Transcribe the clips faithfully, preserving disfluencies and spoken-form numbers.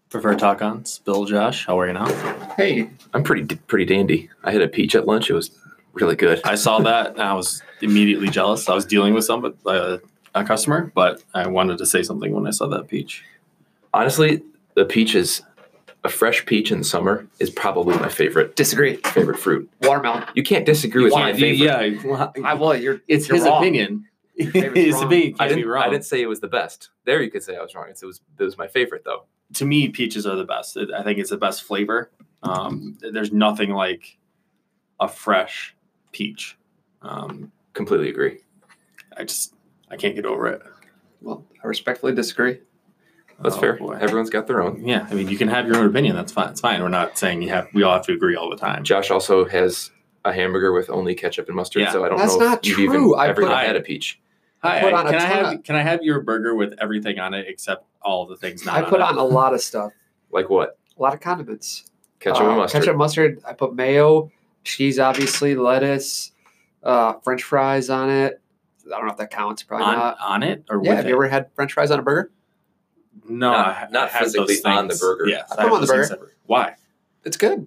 Prefer talk-ons. Bill, Josh, how are you now? Hey, I'm pretty pretty dandy. I had a peach at lunch. It was really good. I saw that and I was immediately jealous. I was dealing with some uh, a customer, but I wanted to say something when I saw that peach. Honestly, the peach is a fresh peach in the summer is probably my favorite disagree. favorite fruit. Watermelon. You can't disagree with my favorite. Yeah, well, I well, you're. it's you're his wrong. opinion. favorite's His wrong. opinion I can't be didn't. wrong. I didn't say it was the best. There, you could say I was wrong. It was. It was my favorite though. To me, peaches are the best. I think it's the best flavor. Um, there's nothing like a fresh peach. Um, Completely agree. I just I can't get over it. Well, I respectfully disagree. That's Oh, fair. boy. Everyone's got their own. Yeah, I mean, you can have your own opinion. That's fine. It's fine. We're not saying you have. We all have to agree all the time. Josh also has a hamburger with only ketchup and mustard, Yeah. so I don't That's know not if you've true. even I ever put- even had a peach. Hi, put on a can I ton have of- can I have your burger with everything on it except all the things not I put on on a lot of stuff, Like what? a lot of condiments. Ketchup Uh, and mustard. Ketchup, mustard. I put mayo, cheese, obviously, lettuce, uh, French fries on it. I don't know if that counts. it? Probably On, not. on it or Yeah, with have it? you ever had French fries on a burger? No, Not- I, not I have physically those on the things. burger. Yes, I I put have them on the those things burger. separate. Why? It's good.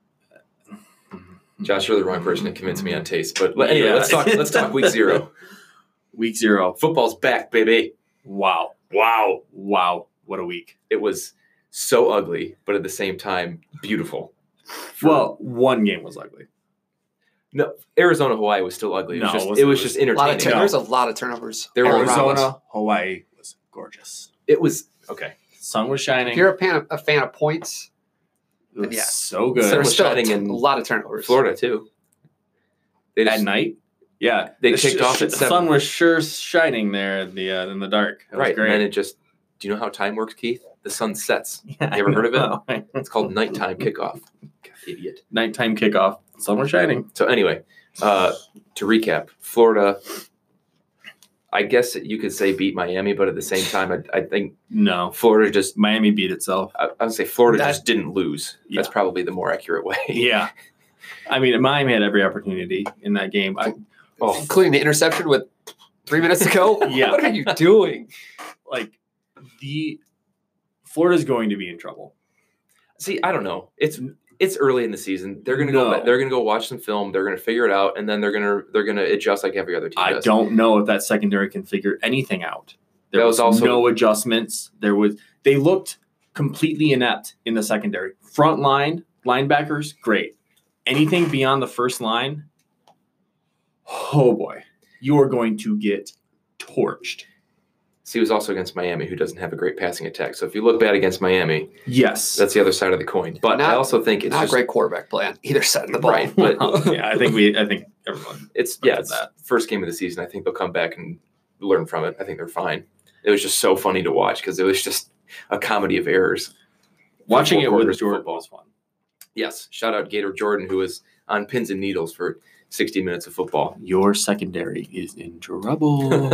Josh, you're the wrong person to convince me on taste. But anyway, Yeah. let's talk. Let's talk week zero. Week zero. Football's back, baby. Wow, wow, wow! What a week. It was so ugly, but at the same time, beautiful. For- Well, one game was ugly. no, Arizona, Hawaii was still ugly. It was No, it just, wasn't. it was It just A lot of entertaining. turn- No. There's a lot of turnovers. There all were around us. Arizona, Hawaii was gorgeous. It was okay. Sun was shining. If you're a fan of, a fan of points, it was yeah. so Sun good. there's was still a, shining t- in a lot of turnovers. Florida too. They At just, night. Yeah, They The kicked off at The seven. sun was sure shining there in the uh, in the dark. It was right, great. and then it just. Do you know how time works, Keith? The sun sets. Yeah, You ever heard of it? of it? It's called nighttime kickoff. Idiot. Nighttime kickoff. Sun was shining. So anyway, uh, to recap, Florida. I guess you could say beat Miami, but at the same time, I, I think No, Florida just. Miami beat itself. I, I would say Florida That- just didn't lose. Yeah. That's probably the more accurate way. Yeah, I mean Miami had every opportunity in that game. I, Oh, Including the interception with three minutes to go. Yeah. What are you doing? like the Florida's going to be in trouble. see, I don't know. It's it's early in the season. They're gonna No. go. They're gonna go watch some film. They're gonna figure it out, and then they're gonna they're gonna adjust like every other team I does. don't know if that secondary can figure anything out. There That was, was also- no adjustments. There was they looked completely inept in the secondary. Front line linebackers, great. Anything beyond the first line, oh boy, you are going to get torched. See, it was also against Miami, who doesn't have a great passing attack. So if you look bad against Miami, Yes, that's the other side of the coin. But Not- I also think it's Not just a great quarterback play on either side of the ball. right. But yeah, I think we, I think everyone. it's Look yeah, at it's that. first game of the season. I think they'll come back and learn from it. I think they're fine. It was just so funny to watch because it was just a comedy of errors. Watching four it quarters with of Jordan football. was fun. Yes, shout out Gator Jordan, who was on pins and needles for sixty minutes of football. Your secondary is in trouble.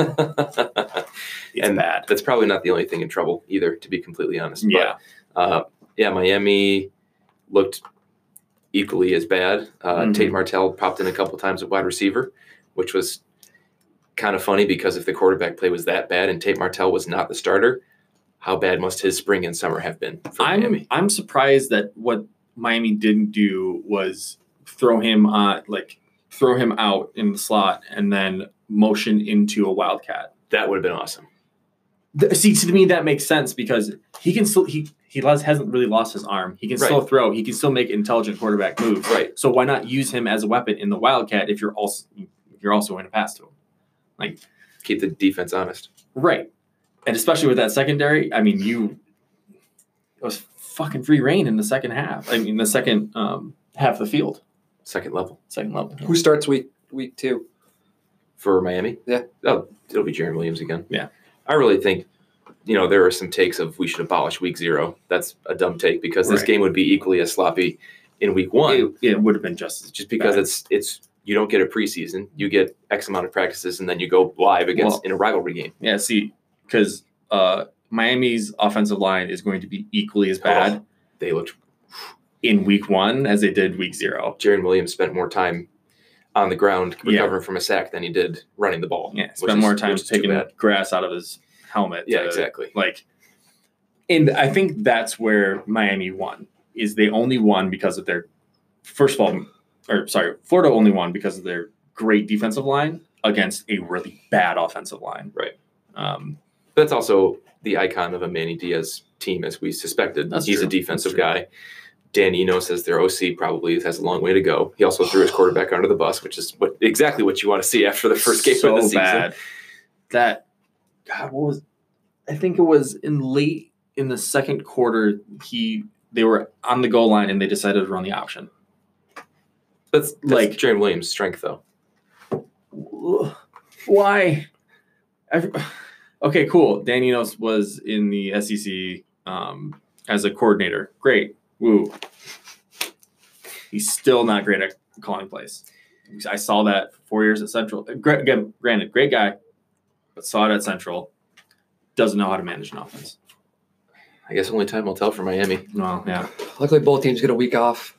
It's And bad. That's probably not the only thing in trouble either, to be completely honest. Yeah. But, uh, yeah, Miami looked equally as bad. Uh, Mhm. Tate Martell popped in a couple times at wide receiver, which was kind of funny because if the quarterback play was that bad and Tate Martell was not the starter, how bad must his spring and summer have been for I'm Miami? I'm surprised that what Miami didn't do was throw him on like throw him out in the slot and then motion into a wildcat. That would have been awesome. Th- See, to me that makes sense because he can still he he los- hasn't really lost his arm. He can still Right. throw. He can still make intelligent quarterback moves. Right. So why not use him as a weapon in the wildcat if you're also you're also going to pass to him? Like Keep the defense honest. right, and especially with that secondary. I mean, you it was fucking free reign in the second half. I mean, the second um, half of the field, Second level second level. Who starts week week two? for Miami. Yeah. Oh, it'll be Jaron Williams again. Yeah. I really think, you know, there are some takes of we should abolish week zero. That's a dumb take because this Right. game would be equally as sloppy in week one. It, it would have been just as just because bad. it's it's you don't get a preseason, you get X amount of practices, and then you go live against Well- in a rivalry game. yeah. See, because uh, Miami's offensive line is going to be equally as bad Oh, they looked. in week one as they did week zero. Jaron Williams spent more time on the ground Yeah. recovering from a sack than he did running the ball. Yeah, which spend is- more time which is too taking bad. grass out of his helmet. Yeah, to, exactly. Like And I think that's where Miami won, is they only won because of their, first of all, or sorry, Florida only won because of their great defensive line against a really bad offensive line. Right. Um, That's also the icon of a Manny Diaz team, as we suspected. That's He's true. a defensive That's true. guy. Dan Enos, as their O C, probably has a long way to go. He also threw his quarterback under the bus, which is what exactly what you want to see after the first game so of the season. bad. That, God, what was, I think it was in late in the second quarter, he they were on the goal line and they decided to run the option. That's, that's Like- Jaron Williams' strength, though. Why? I, okay, cool. Dan Enos was in the S E C um, as a coordinator. Great. Woo. He's still not great at calling plays. I saw that four years at Central. Gra- Again, granted, great guy, but saw it at Central. Doesn't know how to manage an offense. I guess only time will tell for Miami. Well, yeah. Luckily, both teams get a week off.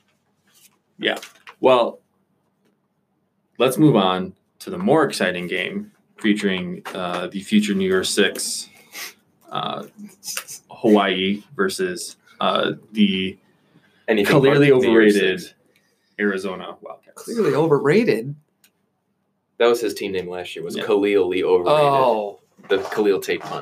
Well, let's move on to the more exciting game featuring uh, the future New Year's Six, uh, Hawaii versus uh, the Anything clearly but New Year's overrated Six. Arizona Wildcats. Clearly overrated. That was his team name last year. Was Yeah. Khalil-ly overrated? Oh, The Khalil Tate punt.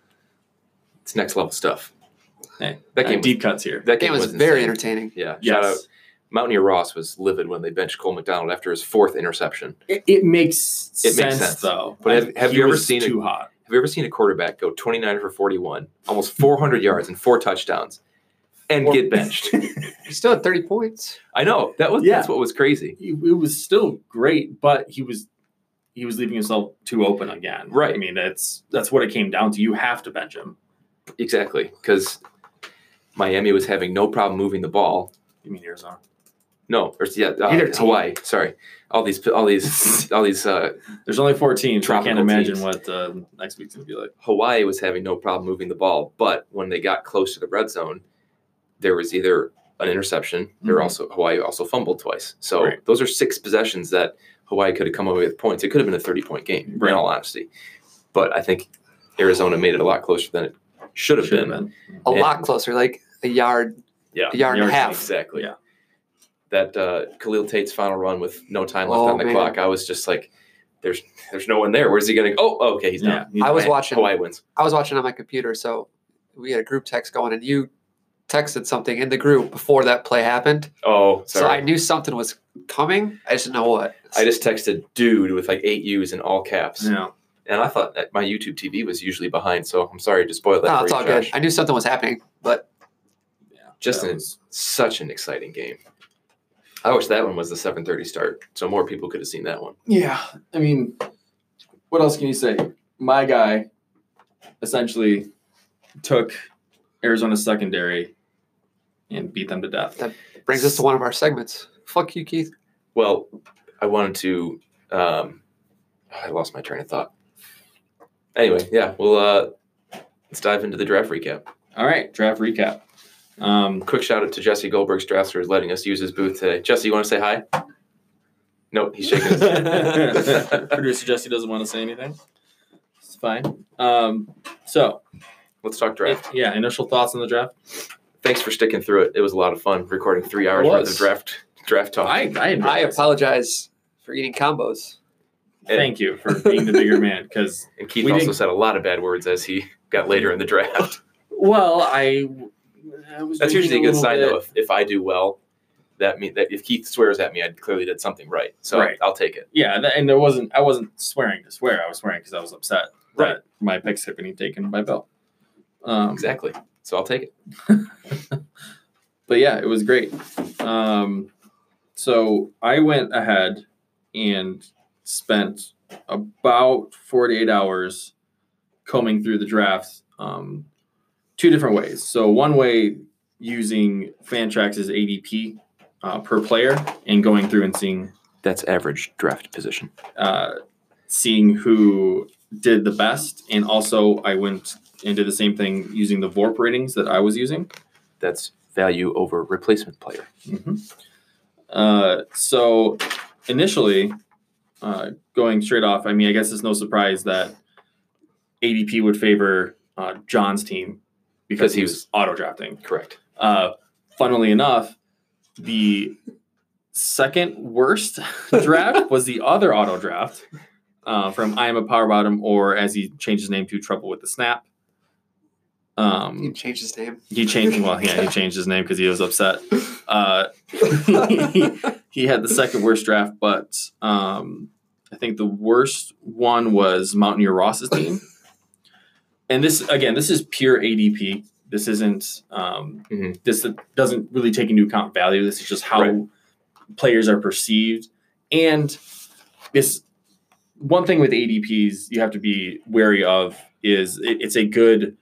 It's next level stuff. Hey, That uh, game deep cuts here. That game game was was very insane. entertaining. Yeah. Yes. Shout out. Mountaineer Ross was livid when they benched Cole McDonald after his fourth interception. It, it makes It sense, makes sense. though. But have- have He you ever was seen it- too hot? Have you ever seen a quarterback go twenty-nine for forty-one, almost four hundred yards and four touchdowns, and Or- get benched? He still had thirty points. I know that was Yeah. that's what was crazy. It, it was still great, but he was he was leaving himself too open again. Right. I mean, that's that's what it came down to. You have to bench him. Exactly, because Miami was having no problem moving the ball. You mean Arizona? No, or yeah, uh, Either team. Hawaii. Sorry, all these, all these, all these. Uh, There's only four teams. So I can't Tropical imagine teams. what uh, next week's gonna be like. Hawaii was having no problem moving the ball, but when they got close to the red zone, there was either an interception. There Mhm. also Hawaii also fumbled twice. So Right. those are six possessions that Hawaii could have come away with points. It could have been a thirty-point game, Right. in all honesty. But I think Arizona made it a lot closer than it should have Should been. have been. A Yeah. lot closer, like a yard, Yeah, a yard and a Yard half. exactly. Yeah. That uh, Khalil Tate's final run with no time left Oh, on the man. clock, I was just like, "There's, there's no one there. Where's he going to go? Oh, okay, he's Yeah. down. I was Hawaii- watching- Hawaii wins. I was watching on my computer, so we had a group text going, and you texted something in the group before that play happened. Oh, So sorry. I knew something was coming. I just didn't know what. I just texted dude with like eight U's in all caps. Yeah. And I thought that my YouTube T V was usually behind, so I'm sorry to spoil that No, for it's you, all good. Josh. I knew something was happening, but Yeah. Just That an, was- such an exciting game. I wish that one was the seven thirty start, so more people could have seen that one. Yeah. I mean, what else can you say? My guy essentially took Arizona's secondary and beat them to death. brings us to one of our segments. Fuck you, Keith. Well, I wanted to. Um, I lost my train of thought. Anyway, yeah, well, uh, let's dive into the draft recap. All right, draft recap. Um, Quick shout out to Jesse Goldberg's Drafts for letting us use his booth today. Jesse, you want to say hi? Nope, he's shaking his head. Producer Jesse doesn't want to say anything. It's fine. Um, so, Let's talk draft. yeah, initial thoughts on the draft. Thanks for sticking through it. It was a lot of fun recording three hours It worth was. of draft draft talk. I I, enjoyed I it. apologize for eating combos. Thank you for being the bigger man, because and Keith we also didn't- said a lot of bad words as he got later in the draft. well, I, I was. That's drinking usually a good little sign, bit. though. If, if I do well, that mean that if Keith swears at me, I clearly did something right. So Right. I'll take it. Yeah, that, and there wasn't. I wasn't swearing to swear. I was swearing because I was upset Right. that my picks had been taken by Bill. Um, Exactly. So I'll take it. But yeah, it was great. Um, so I went ahead and spent about forty-eight hours combing through the draft um, two different ways. So one way using Fantrax's A D P uh, per player and going through and seeing That's average draft position. uh, seeing who did the best, and also I went and did the same thing using the V O R P ratings that I was using. That's value over replacement player. Mm-hmm. Uh, so initially, uh, going straight off, I mean, I guess it's no surprise that A D P would favor uh, John's team because he he was auto drafting. Correct. Uh, funnily enough, the second worst draft was the other auto draft uh, from I Am a Power Bottom, or as he changed his name to Trouble with the Snap. Um, He changed his name. He changed. Well, yeah, he changed his name because he was upset. Uh, he, he had the second worst draft, but um, I think the worst one was Mountaineer Ross's team. And this, again, this is pure A D P. This isn't. Um, mm-hmm. This doesn't really take into account value. This is just how right. players are perceived. And this one thing with A D Ps you have to be wary of is it, it's a good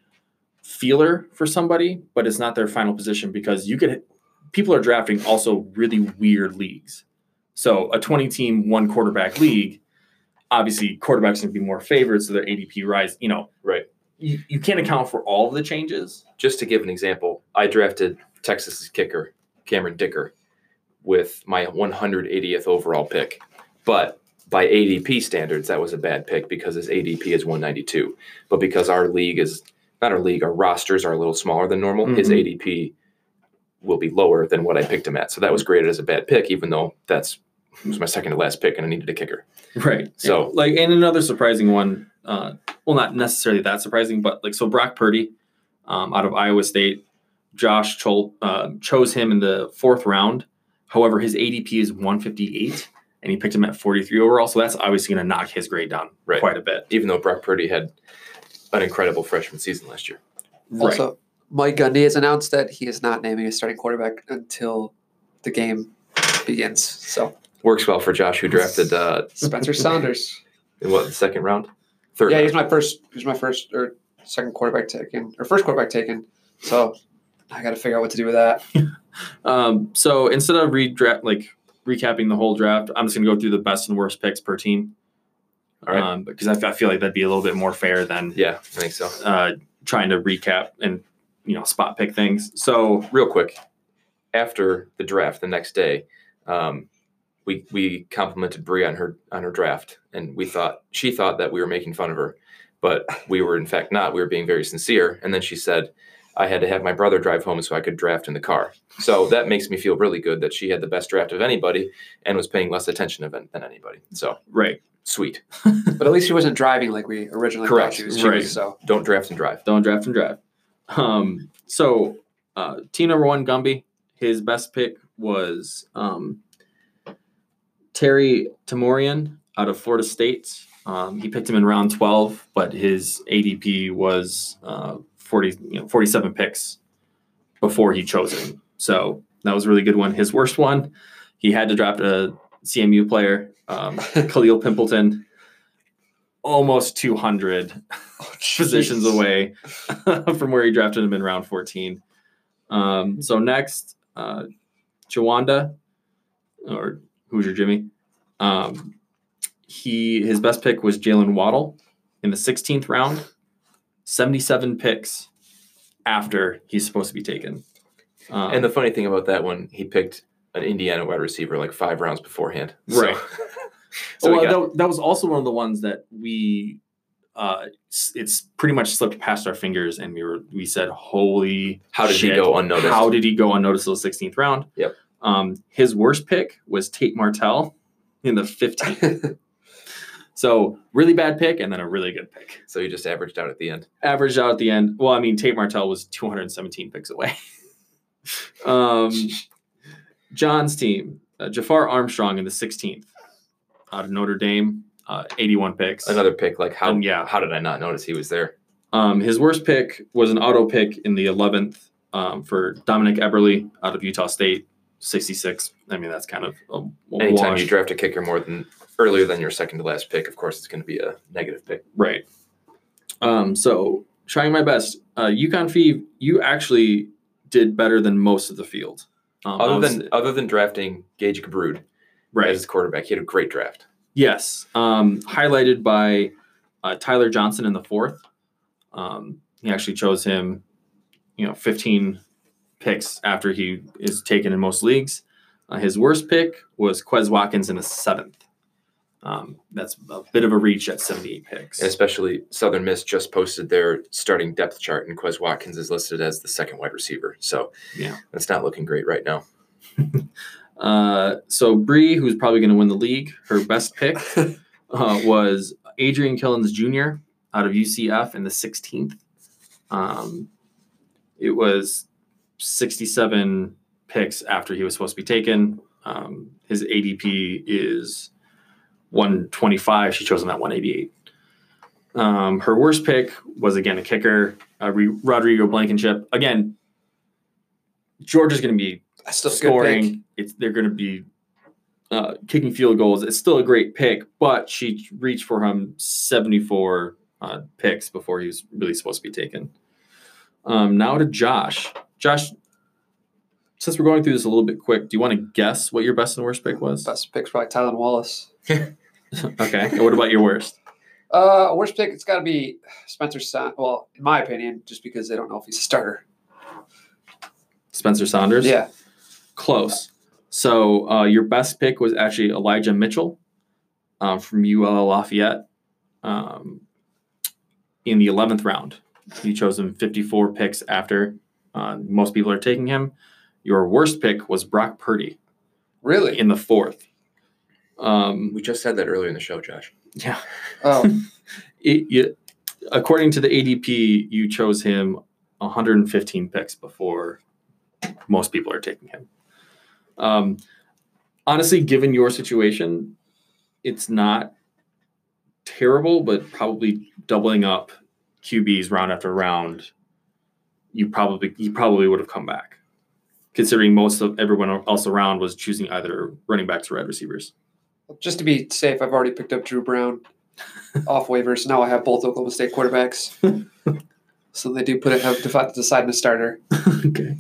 feeler for somebody, but it's not their final position, because you could people are drafting also really weird leagues. So a twenty team one quarterback league, obviously quarterbacks going to be more favored, so their A D P rise. You know, right. You, you can't account for all of the changes. Just to give an example, I drafted Texas's kicker Cameron Dicker with my one hundred eightieth overall pick, but by A D P standards, that was a bad pick because his A D P is one ninety-two. But because our league is not our league, our rosters are a little smaller than normal, mm-hmm. his A D P will be lower than what I picked him at. So that was graded as a bad pick, even though that's was my second to last pick and I needed a kicker. Right. So yeah. like, and another surprising one, uh, well, not necessarily that surprising, but like, so Brock Purdy um, out of Iowa State, Josh Chol- uh, chose him in the fourth round. However, his A D P is one fifty-eight and he picked him at forty-three overall. So that's obviously going to knock his grade down right. quite a bit. Even though Brock Purdy had an incredible freshman season last year. Also, right. Mike Gundy has announced that he is not naming a starting quarterback until the game begins. So works well for Josh, who drafted uh, Spencer Saunders in what, the second round, third. Yeah, round. he's my first. He's my first or second quarterback taken, or first quarterback taken. So I got to figure out what to do with that. um, so instead of redraft, like recapping the whole draft, I'm just gonna go through the best and worst picks per team. All right. Um, because I, f- I feel like that'd be a little bit more fair than yeah, I think so. Uh, trying to recap and you know spot pick things. So real quick, after the draft the next day, um, we we complimented Brie on her on her draft, and we thought she thought that we were making fun of her, but we were in fact not. We were being very sincere. And then she said, I had to have my brother drive home so I could draft in the car. So that makes me feel really good that she had the best draft of anybody and was paying less attention than than anybody. So right. Sweet. But at least she wasn't driving like we originally Correct. thought she was. She right. was, so don't draft and drive. Don't draft and drive. Um, so uh, team number one, Gumby, his best pick was um, Terry Tamorian out of Florida State. Um, he picked him in round twelve, but his A D P was uh, forty, you know, forty-seven picks before he chose him. So that was a really good one. His worst one, he had to draft a C M U player. Um, Khalil Pimpleton, almost two hundred oh, positions away from where he drafted him in round fourteen. Um, so next, uh, Jawanda, or Hoosier Jimmy, um, he his best pick was Jalen Waddle in the sixteenth round, seventy-seven picks after he's supposed to be taken. Um, and the funny thing about that one, he picked an Indiana wide receiver like five rounds beforehand. Right. So, so well, got, that, that was also one of the ones that we, uh, it's pretty much slipped past our fingers, and we were we said, "Holy, how did shit, he go unnoticed? How did he go unnoticed in the sixteenth round?" Yep. Um, his worst pick was Tate Martell in the fifteenth. So really bad pick, and then a really good pick. So you just averaged out at the end. Averaged out at the end. Well, I mean, Tate Martell was two hundred seventeen picks away. um. John's team, uh, Jafar Armstrong in the sixteenth out of Notre Dame, uh, eighty-one picks. Another pick, like how Um, yeah. how did I not notice he was there? Um, his worst pick was an auto pick in the eleventh um, for Dominic Eberle out of Utah State, sixty-six. I mean, that's kind of a, a Anytime wash. you draft a kicker more than earlier than your second to last pick, of course, it's going to be a negative pick. Right. Um, so trying my best. Uh, UConn Feeve, you actually did better than most of the field. Um, Other was, than other than drafting Gage Gabrud right. as his quarterback, he had a great draft. Yes. Um, highlighted by uh, Tyler Johnson in the fourth. Um, he actually chose him, you know, fifteen picks after he is taken in most leagues. Uh, his worst pick was Quez Watkins in the seventh. Um, that's a bit of a reach at seventy-eight picks. And especially Southern Miss just posted their starting depth chart, and Quez Watkins is listed as the second wide receiver. So yeah, that's not looking great right now. uh, so Bree, who's probably going to win the league, her best pick uh, was Adrian Killens Junior out of U C F in the sixteenth. Um, it was sixty-seven picks after he was supposed to be taken. Um, his A D P is one twenty-five. She chose him at one eighty-eight. Um, her worst pick was, again, a kicker, uh, Rodrigo Blankenship. Again, Georgia's going to be Still a good scoring. pick. It's they're going to be uh, kicking field goals. It's still a great pick, but she reached for him seventy-four uh, picks before he was really supposed to be taken. Um, now to Josh. Josh, since we're going through this a little bit quick, do you want to guess what your best and worst pick was? Best pick's probably Tylen Wallace. Okay. And what about your worst? Uh, worst pick, it's got to be Spencer Sa- Well, in my opinion, just because they don't know if he's a starter. Spencer Saunders? Yeah. Close. So uh, your best pick was actually Elijah Mitchell um, from U L L Lafayette um, in the eleventh round. You chose him fifty-four picks after uh, most people are taking him. Your worst pick was Brock Purdy Really? in the fourth. Um, We just said that earlier in the show, Josh. yeah. Oh, It, you, according to the A D P, you chose him one hundred fifteen picks before most people are taking him. Um, honestly, given your situation, it's not terrible, but probably doubling up Q Bs round after round, you probably you probably would have come back, considering most of everyone else around was choosing either running backs or wide receivers. just to be safe, I've already picked up Drew Brown off waivers. Now I have both Oklahoma State quarterbacks. So they do put it have to decide a starter. Okay.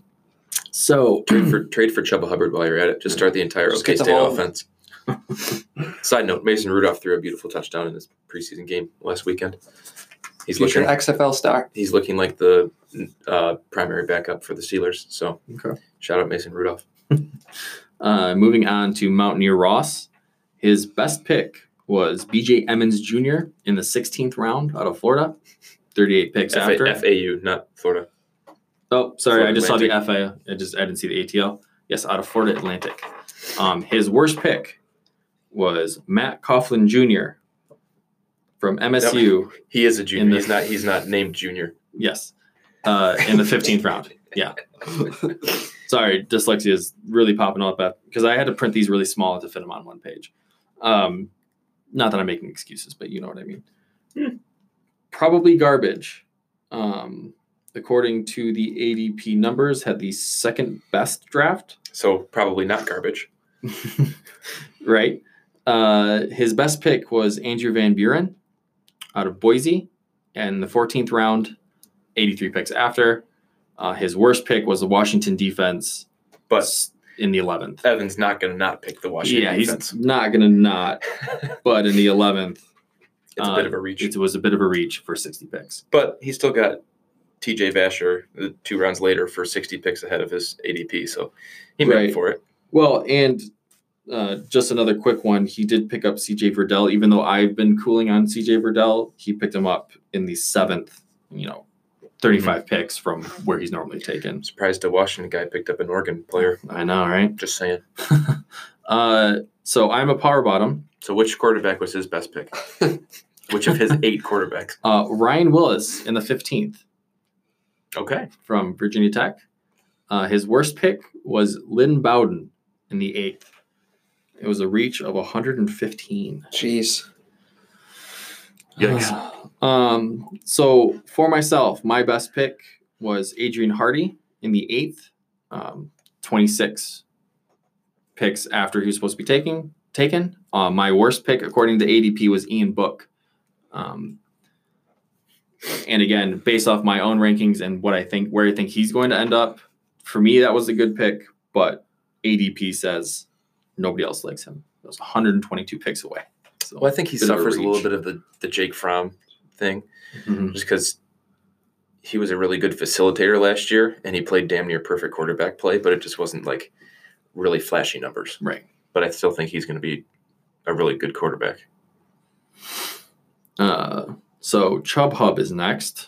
So Trade for trade for Chuba Hubbard while you're at it. Just start the entire Just OK get the State whole- offense. Side note: Mason Rudolph threw a beautiful touchdown in his preseason game last weekend. He's Future looking. X F L star. He's looking like the uh, primary backup for the Steelers. So okay. shout out Mason Rudolph. Uh, moving on to Mountaineer Ross. His best pick was B J Emmons Junior in the sixteenth round out of Florida. thirty-eight picks F- after. F A U, not Florida. Oh, sorry. Florida I just Atlantic. saw the F A. I just I didn't see the A T L. Yes, out of Florida Atlantic. Um, his worst pick was Matt Coughlin Junior from M S U. He is a In junior. the- He's not. He's not named junior. Yes, uh, in the fifteenth round. Yeah. Sorry, dyslexia is really popping up because I had to print these really small to fit them on one page. Um, not that I'm making excuses, but you know what I mean. Hmm. Probably garbage. Um, according to the A D P numbers, had the second best draft. So probably not garbage. Right. Uh, his best pick was Andrew Van Buren out of Boise, and the fourteenth round, eighty-three picks after. Uh, his worst pick was the Washington defense, But in the eleventh. Evan's not going to not pick the Washington Yeah, defense. he's not going to not, but in the eleventh, It's a uh, bit of a reach. it was a bit of a reach for sixty picks. But he still got T J Vasher uh, two rounds later for sixty picks ahead of his A D P. So he made Right. it for it. Well, and uh, just another quick one. He did pick up C J Verdell, even though I've been cooling on C J Verdell. He picked him up in the seventh, you know, thirty-five Mm-hmm. picks from where he's normally taken. I'm surprised a Washington guy picked up an Oregon player. I know, right? Just saying. uh, so I'm a power bottom. So which quarterback was his best pick? Which of his eight quarterbacks? Uh, Ryan Willis in the fifteenth Okay. from Virginia Tech. Uh, his worst pick was Lynn Bowden in the eighth. It was a reach of one hundred fifteen. Jeez. Yikes. Um, so for myself, my best pick was Adrian Hardy in the eighth, um, twenty-six picks after he was supposed to be taking, taken. Uh, my worst pick, according to A D P, was Ian Book. Um, and again, based off my own rankings and what I think, where I think he's going to end up, for me, that was a good pick, but A D P says nobody else likes him. It was one hundred twenty-two picks away. So, Well, I think he bit of a suffers a, little reach. bit of the, the Jake Fromm thing Mhm. just because he was a really good facilitator last year and he played damn near perfect quarterback play, but it just wasn't like really flashy numbers. Right. But I still think he's going to be a really good quarterback. Uh, so Chubb Hub is next.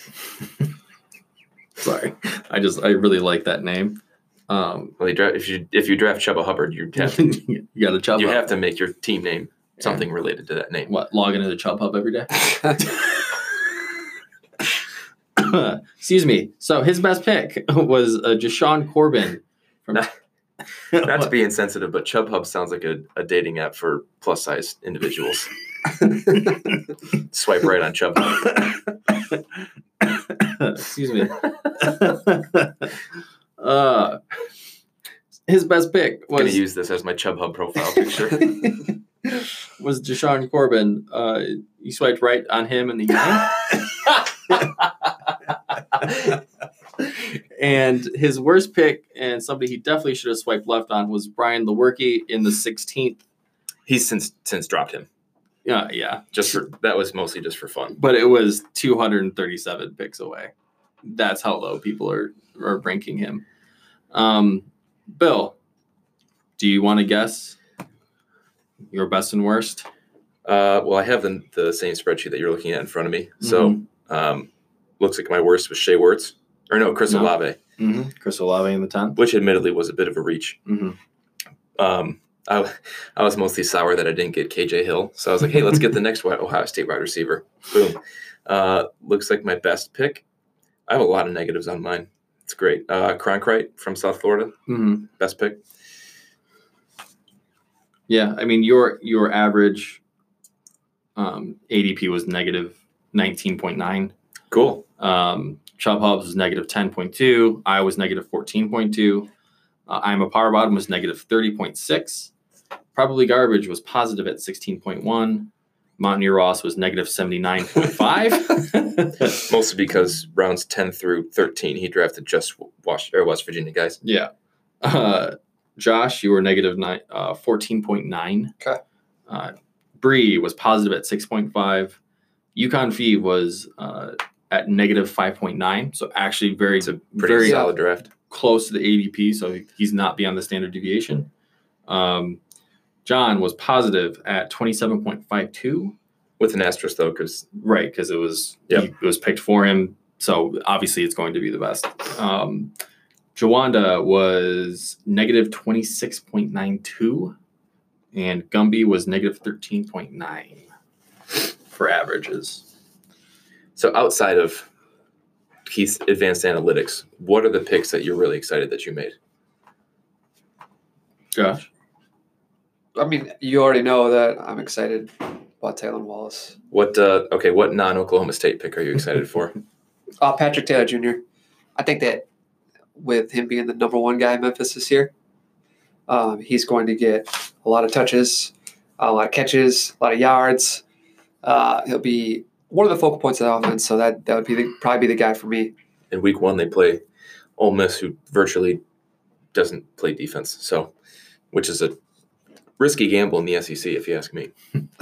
Sorry, I just I really like that name. Um, Well, you dra- if you if you draft Chuba Hubbard, you have to, you got a Chubb you Hub. have to make your team name something related to that name. What, log into the Chubb Hub every day? Excuse me. So his best pick was uh, Jashawn Corbin. From Not, not to be insensitive, but Chubb Hub sounds like a, a dating app for plus size individuals. Swipe right on Chubb Hub. Excuse me. uh, his best pick I'm going was to use this as my Chubb Hub profile picture. was Jashawn Corbin. Uh, you swiped right on him in the and his worst pick, and somebody he definitely should have swiped left on, was Brian Lewerke in the sixteenth. He's since since dropped him. Yeah, yeah. Just for that was mostly just for fun. But it was two hundred thirty-seven picks away. That's how low people are are ranking him. Um, Bill, do you want to guess your best and worst? Uh, well, I have the, the same spreadsheet that you're looking at in front of me. So, Mm-hmm. um, looks like my worst was Shea Wertz. Or no, Chris No. Olave, Mm-hmm. Chris Olave in the tenth. which admittedly was a bit of a reach. Mm-hmm. Um, I, I was mostly sour that I didn't get K J Hill. So I was like, hey, let's get the next Ohio State wide receiver. Boom. Uh, looks like my best pick. I have a lot of negatives on mine. It's great. Uh, Cronkrite from South Florida, Mm-hmm. best pick. Yeah, I mean your your average um, A D P was negative nineteen point nine. Cool. Um, Chubb Hubs was negative ten point two. I was negative fourteen point two. Uh, I'm a Power Bottom was negative thirty point six. Probably Garbage was positive at sixteen point one. Mountaineer Ross was negative seventy-nine point five. Mostly because rounds ten through thirteen, he drafted just West, or West Virginia guys. Yeah. Uh, Josh, you were negative nine, uh, fourteen point nine. Okay. Uh, Bree was positive at six point five. Yukon Fee was uh, at negative five point nine. So actually very, It's a pretty very solid draft. close to the A D P. So he's not beyond the standard deviation. Um, John was positive at twenty-seven point five two. With an asterisk, though, because Right, because it was Yep. he, it was picked for him, so obviously it's going to be the best. Um, Jawanda was negative twenty six point nine two, and Gumby was negative thirteen point nine for averages. so outside of Keith's advanced analytics, what are the picks that you're really excited that you made? Josh, I mean, you already know that I'm excited about Taylor Wallace. What uh, okay? What non-Oklahoma State pick are you excited for? Uh, Patrick Taylor Junior I think that with him being the number one guy in Memphis this year, um, he's going to get a lot of touches, a lot of catches, a lot of yards. Uh, he'll be one of the focal points of the offense, so that, that would be the, probably be the guy for me. In week one, they play Ole Miss, who virtually doesn't play defense, so which is a risky gamble in the S E C, if you ask me.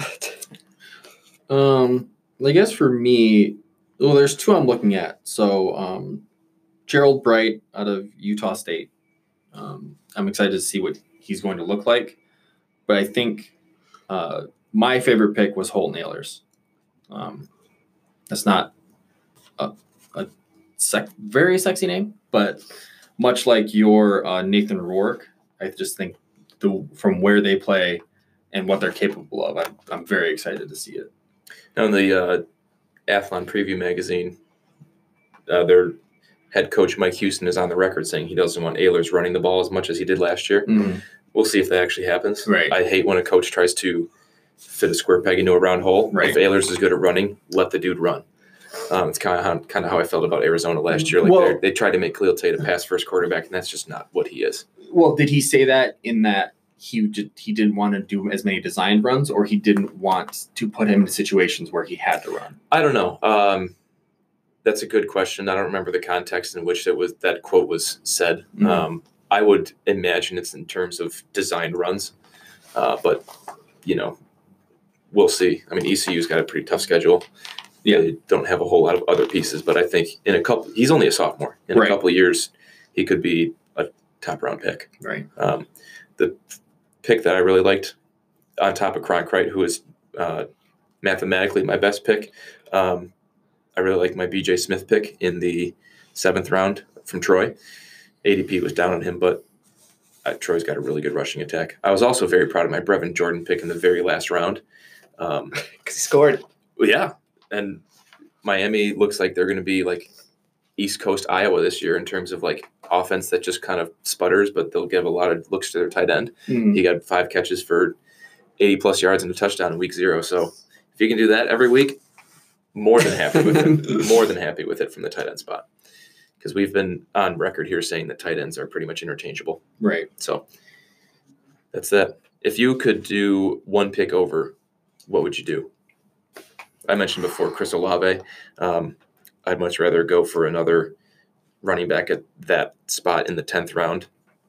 um, I guess for me, well, there's two I'm looking at. So um, Gerald Bright out of Utah State. Um, I'm excited to see what he's going to look like, but I think uh, my favorite pick was Holt Nailers. Um, that's not a, a sec- very sexy name, but much like your uh, Nathan Rourke, I just think the from where they play and what they're capable of, I'm, I'm very excited to see it. Now, in the uh, Athlon Preview magazine, uh, their head coach Mike Houston is on the record saying he doesn't want Ehlers running the ball as much as he did last year. Mm-hmm. We'll see if that actually happens. Right. I hate when a coach tries to fit a square peg into a round hole. Right. If Ehlers is good at running, let the dude run. Um, it's kind of how, kind of how I felt about Arizona last year. Like Well- they tried to make Khalil Tate a pass first quarterback, and that's just not what he is. Well, did he say that in that he did, he didn't want to do as many designed runs, or he didn't want to put him in situations where he had to run? I don't know. Um, that's a good question. I don't remember the context in which it was that quote was said. Mhm. Um, I would imagine it's in terms of designed runs, uh, but you know, we'll see. I mean, E C U's got a pretty tough schedule. Yeah. They don't have a whole lot of other pieces, but I think in a couple, he's only a sophomore. In Right. a couple of years, he could be a top round pick. Right. Um, the pick that I really liked on top of Cronkrite, who is uh, mathematically my best pick. Um, I really like my B J Smith pick in the seventh round from Troy. A D P was down on him, but uh, Troy's got a really good rushing attack. I was also very proud of my Brevin Jordan pick in the very last round. Um, Because he scored. yeah, and Miami looks like they're going to be like East Coast Iowa this year in terms of like offense that just kind of sputters, but they'll give a lot of looks to their tight end. Mm. He got five catches for eighty plus yards and a touchdown in week zero. So if you can do that every week, more than happy with it. More than happy with it from the tight end spot. Because we've been on record here saying that tight ends are pretty much interchangeable. Right. So that's that. If you could do one pick over, what would you do? I mentioned before Chris Olave. Um, I'd much rather go for another running back at that spot in the tenth round.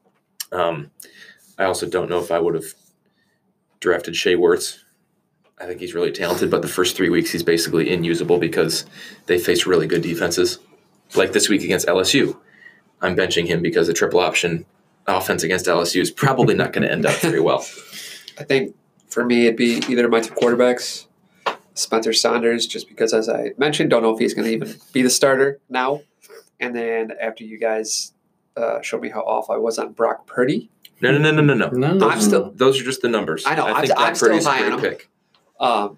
Um, I also don't know if I would have drafted Shea Wertz. I think he's really talented, but the first three weeks he's basically inusable because they face really good defenses. Like this week against L S U, I'm benching him because the triple option offense against L S U is probably not going to end up very well. I think for me, it'd be either of my two quarterbacks, Spencer Saunders, just because, as I mentioned, don't know if he's going to even be the starter now. And then after you guys uh, showed me how off I was on Brock Purdy. No, no, no, no, no, no. No. Those, I'm still- those are just the numbers. I know, I I'm think st- Brock I'm still Purdy's high a on great him. pick. Um,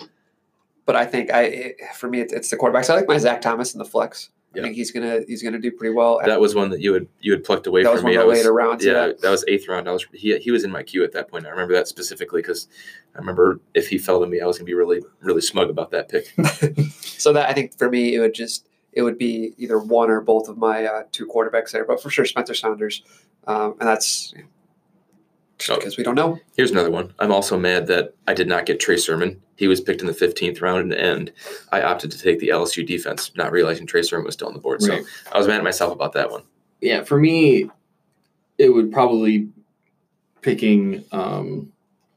but I think I it, for me, it's, it's the quarterbacks. I like my Zach Thomas in the flex. Yeah. I think he's gonna he's gonna do pretty well. That was one that you had you had plucked away That from was one me. of I the was, later rounds. yeah, Yeah. that was eighth round. I was he he was in my queue at that point. I remember that specifically because I remember if he fell to me, I was gonna be really really smug about that pick. So that I think for me, it would just it would be either one or both of my uh, two quarterbacks there, but for sure Spencer Saunders, um, and that's you know, just Oh. because we don't know. Here's another one. I'm also mad that I did not get Trey Sermon. He was picked in the fifteenth round, and I opted to take the L S U defense, not realizing Trey Sermon was still on the board. Right. So I was mad at myself about that one. Yeah, for me, it would probably picking um,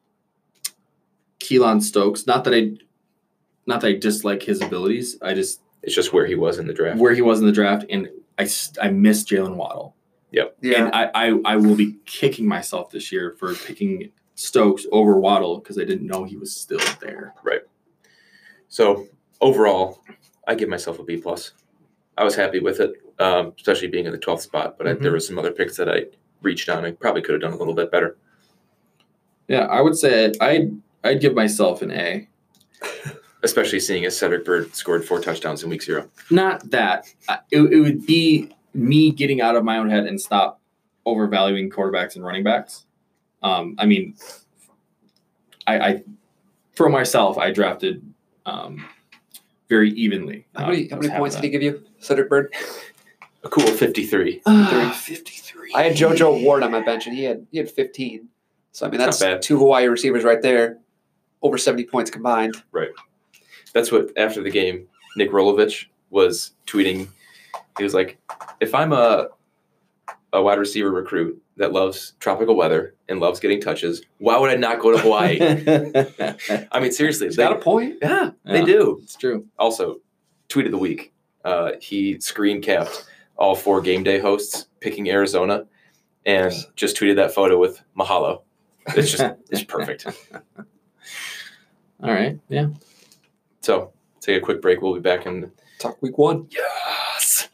Keelan Stokes. Not that I, not that I dislike his abilities. I just It's just where he was in the draft. where he was in the draft, and I s- I miss Jalen Waddle. Yeah, And I, I, I will be kicking myself this year for picking Stokes over Waddle because I didn't know he was still there. So overall, I give myself a B plus. I was happy with it, um, especially being in the twelfth spot. But I, Mhm. there were some other picks that I reached on. I probably could have done a little bit better. Yeah, I would say I'd, I'd give myself an A. Especially seeing as Cedric Bird scored four touchdowns in week zero. Not that. I- It, it would be me getting out of my own head and stop overvaluing quarterbacks and running backs. Um, I mean, I, I for myself, I drafted um, very evenly. how Uh, many I how was many happy points with did he give you, Cedric Bird? A cool fifty-three. that. fifty-three. I had JoJo Ward on my bench, and he had he had fifteen. So I mean, That's that's not bad. two Hawaii receivers right there, over seventy points combined. That's what, after the game, Nick Rolovich was tweeting. He was like, if I'm a, a wide receiver recruit that loves tropical weather and loves getting touches, why would I not go to Hawaii? I mean, seriously. He's They, got a point. yeah, they Yeah. do. It's true. Also, tweet of the week. Uh, he screen capped all four game day hosts picking Arizona and just tweeted that photo with mahalo. It's just it's perfect. All right. Yeah. So take a quick break. We'll be back in. Talk week one. Yes.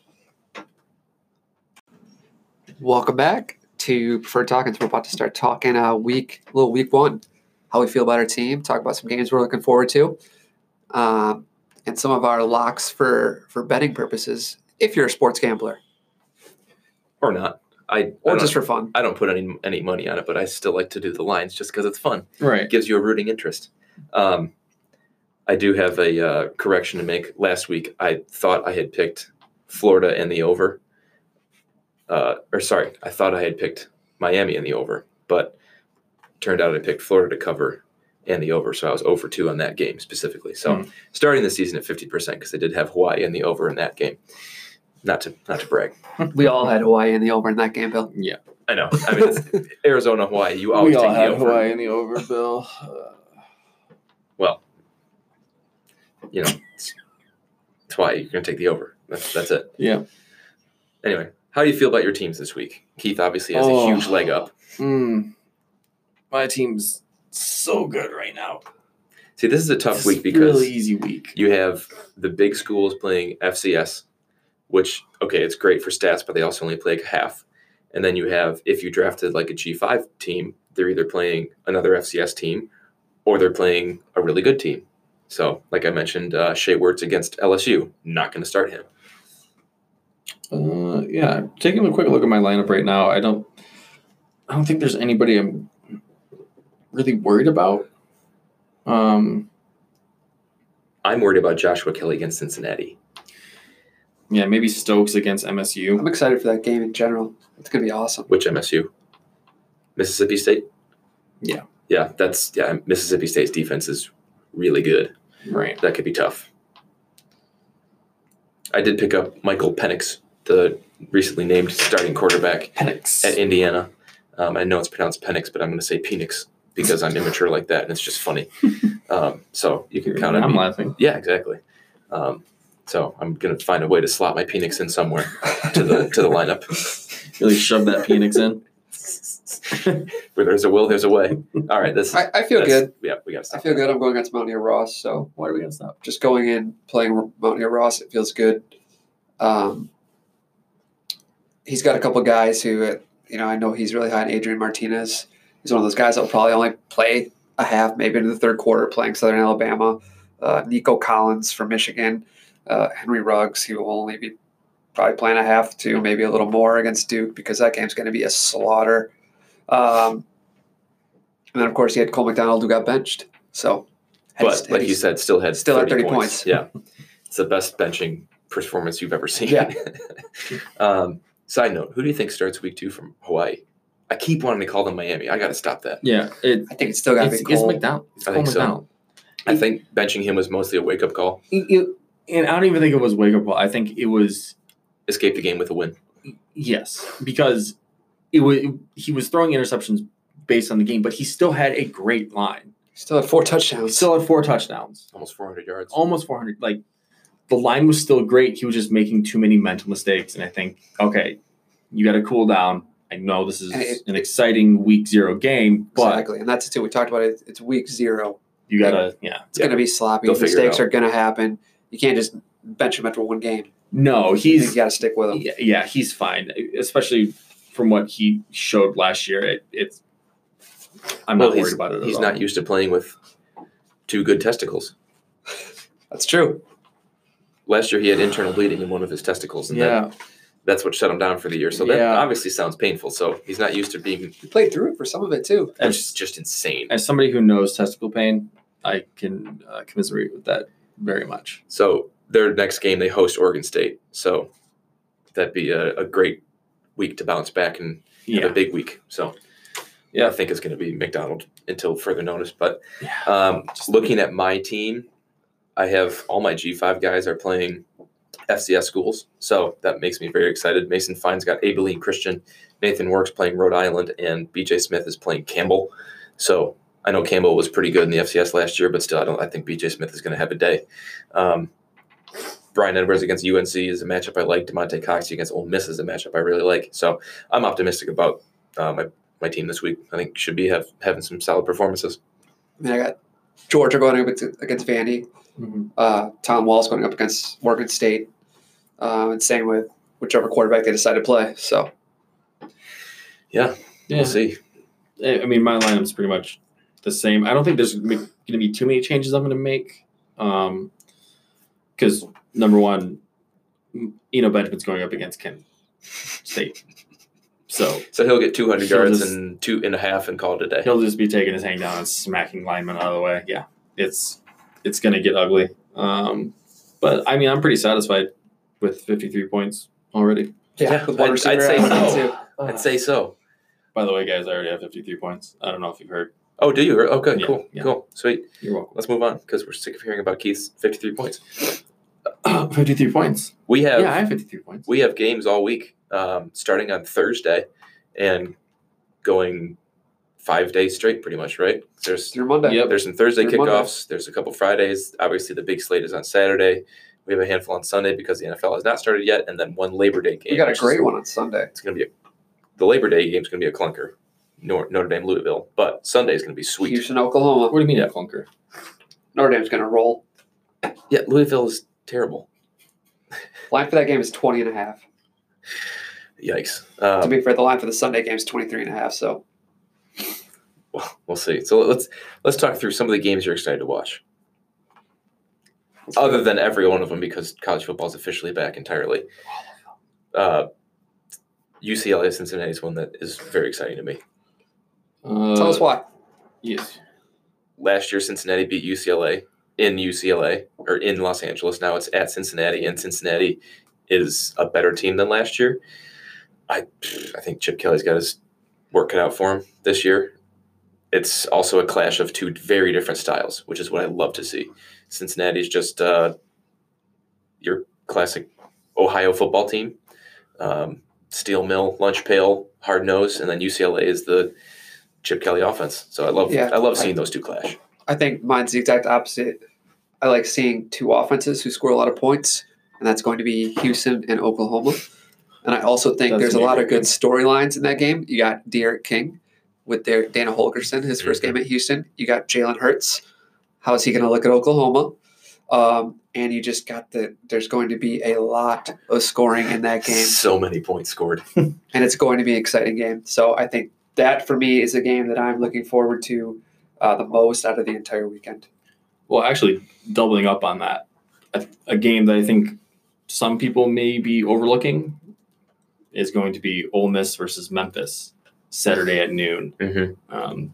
Welcome back to Preferred Talkings. We're about to start talking uh, week, little week one, how we feel about our team, talk about some games we're looking forward to, um, and some of our locks for, for betting purposes, if you're a sports gambler, Or not. I or I just don't- for fun. I don't put any any money on it, but I still like to do the lines just because it's fun. Right. It gives you a rooting interest. Um, I do have a uh, correction to make. Last week, I thought I had picked Florida and the over. Uh, or sorry, I thought I had picked Miami and the over, but it turned out I picked Florida to cover and the over, so I was zero for two on that game specifically. So Hmm. starting the season at fifty percent because I did have Hawaii and the over in that game. Not to not to brag. We all had Hawaii in the over in that game, Bill. Yeah. I know. I mean, it's Arizona, Hawaii. You always we take all the had over. Hawaii in the over, Bill. Well, you know, it's, it's why you're going to take the over. That's that's it. Yeah. Anyway, how do you feel about your teams this week? Keith obviously has Oh. a huge leg up. Mm. My team's so good right now. See, this is a tough It's week because really easy week. you have the big schools playing F C S, which, okay, it's great for stats, but they also only play like half. And then you have, if you drafted like a G five team, they're either playing another F C S team or they're playing a really good team. So, like I mentioned, uh, Shea Wertz against L S U, not going to start him. Uh, yeah, taking a quick look at my lineup right now, I don't, I don't think there's anybody I'm really worried about. Um, I'm worried about Joshua Kelly against Cincinnati. yeah, maybe Stokes against M S U. I'm excited for that game in general. It's going to be awesome. Which M S U? Mississippi State? Yeah. Yeah, that's yeah. Mississippi State's defense is really good. Right. That could be tough. I did pick up Michael Penix, the recently named starting quarterback Penix. at Indiana. Um, I know it's pronounced Penix, but I'm going to say Penix because I'm immature like that, and it's just funny. Um, so you can count on I'm me. laughing. Yeah, exactly. Um, so I'm going to find a way to slot my Penix in somewhere to the to the lineup. Really shove that Penix in. Where there's a will, there's a way. All right, this. I, I feel that's- good. Yeah, we got to I stop. feel good. I'm going against Mountaineer Ross, so Why are we gonna stop? just going in, playing Mountaineer Ross, it feels good. Um, he's got a couple guys who, uh, you know, I know he's really high on Adrian Martinez. He's one of those guys that will probably only play a half, maybe into the third quarter, playing Southern Alabama. Uh, Nico Collins from Michigan. Uh, Henry Ruggs, he will only be probably playing a half to maybe a little more against Duke because that game's going to be a slaughter. Um, and then, of course, he had Cole McDonald who got benched. So, had But his- like had you his- said, still had still had thirty, thirty points. points. Yeah, it's the best benching performance you've ever seen. Yeah. um, side note: who do you think starts week two from Hawaii? I keep wanting to call them Miami. I got to stop that. Yeah, it, I think it's still got to it's, be it's Cole. McDonald. It's I Cole think so. McDonald. I think benching him was mostly a wake up call. You- you- and I don't even think it was wake up call. I think it was Escape the game with a win. yes, because it was he was throwing interceptions based on the game, but he still had a great line. Still had four He touchdowns. still had four touchdowns, Almost four hundred yards. almost four hundred. Like the line was still great. He was just making too many mental mistakes, and I think okay, you got to cool down. I know this is And it- an exciting week zero game, but Exactly. And that's it, too. We talked about it. It's week zero. you gotta yeah. It's Yeah. going to be sloppy. They'll figure it Mistakes out. are going to happen. You can't just bench him after one game. No, he's You got to stick with him. Yeah, yeah, he's fine, especially from what he showed last year. It, it's I'm well, not he's, worried about it. At he's all. not used to playing with two good testicles. That's true. Last year, he had internal bleeding in one of his testicles, and that, Yeah, that's what shut him down for the year. So that Yeah. obviously sounds painful. So he's not used to being He played through it for some of it, too. That's as just insane. as somebody who knows testicle pain, I can uh, commiserate with that very much. So their next game, they host Oregon State. So that'd be a, a great week to bounce back and have Yeah, a big week. So Yeah. I think it's going to be McDonald until further notice. But yeah. um, Just- looking at my team, I have all my G five guys are playing F C S schools. So that makes me very excited. Mason Fine's got Abilene Christian. Nathan Works playing Rhode Island. And B J Smith is playing Campbell. So I know Campbell was pretty good in the F C S last year, but still, I don't. I think B J Smith is going to have a day. Um, Brian Edwards against U N C is a matchup I like. DeMonte Cox against Ole Miss is a matchup I really like. So I'm optimistic about uh, my my team this week. I think should be have having some solid performances. I mean, I got Georgia going up against, against Vandy. Mhm. Uh, Tom Walsh going up against Oregon State. Um, and same with whichever quarterback they decide to play. So Yeah, Yeah. we'll see. I I mean, my lineup's pretty much the same. I don't think there's going to be too many changes I'm going to make. Um, because number one, Eno Benjamin's going up against Kent State, so So he'll get two hundred He'll yards just- and two and a half and call it a day. he'll just be taking his hang down and smacking linemen out of the way. Yeah, it's it's going to get ugly. Um, but I mean, I'm pretty satisfied with fifty-three points already. Yeah, with one I'd- receiver I'd say out, so. too. I'd say so. By the way, guys, I already have fifty-three points. I don't know if you've heard. Oh, do you? Oh, good. Yeah, cool. yeah. Cool. Sweet. You're welcome. Let's move on because we're sick of hearing about Keith's fifty-three points. fifty-three points. We have Yeah, I have fifty-three points. we have games all week, um, starting on Thursday and going five days straight, pretty much, right? There's Through Monday. Yep. there's some Thursday Through Monday. kickoffs. There's a couple Fridays. Obviously, the big slate is on Saturday. We have a handful on Sunday because the N F L has not started yet, and then one Labor Day game. We got a which is- great one on Sunday. It's going to be a, the Labor Day game is going to be a clunker. Nor- Notre Dame, Louisville. But Sunday is going to be sweet. Houston, Oklahoma. What do you mean, Yeah. a clunker? Notre Dame's going to roll. Yeah, Louisville is terrible. Line for that game is twenty and a half. Yikes. To Um, be fair, the line for the Sunday game is twenty-three and a half. So well, we'll see. So let's let's talk through some of the games you're excited to watch. Other than every one of them, because college football is officially back entirely. Uh, U C L A Cincinnati is one that is very exciting to me. Uh, tell us why. Yes. Last year, Cincinnati beat U C L A in U C L A, or in Los Angeles. Now it's at Cincinnati, and Cincinnati is a better team than last year. I I think Chip Kelly's got his work cut out for him this year. It's also a clash of two very different styles, which is what I love to see. Cincinnati's just uh, your classic Ohio football team. Um, steel mill, lunch pail, hard nose, and then U C L A is the Chip Kelly offense. So I love Yeah, I love seeing I- those two clash. I think mine's the exact opposite. I like seeing two offenses who score a lot of points, and that's going to be Houston and Oklahoma. And I also think That's there's a gonna be lot a of great good storylines in that game. You got De'Aaron King with their Dana Holgerson, his first Mhm. game at Houston. You got Jalen Hurts. How is he going to look at Oklahoma? Um, and you just got the. There's going to be a lot of scoring in that game, So many points scored. and it's going to be an exciting game. So I think that for me is a game that I'm looking forward to uh, the most out of the entire weekend. Well, actually, doubling up on that, a, a game that I think some people may be overlooking is going to be Ole Miss versus Memphis, Saturday at noon. Mm-hmm. Um,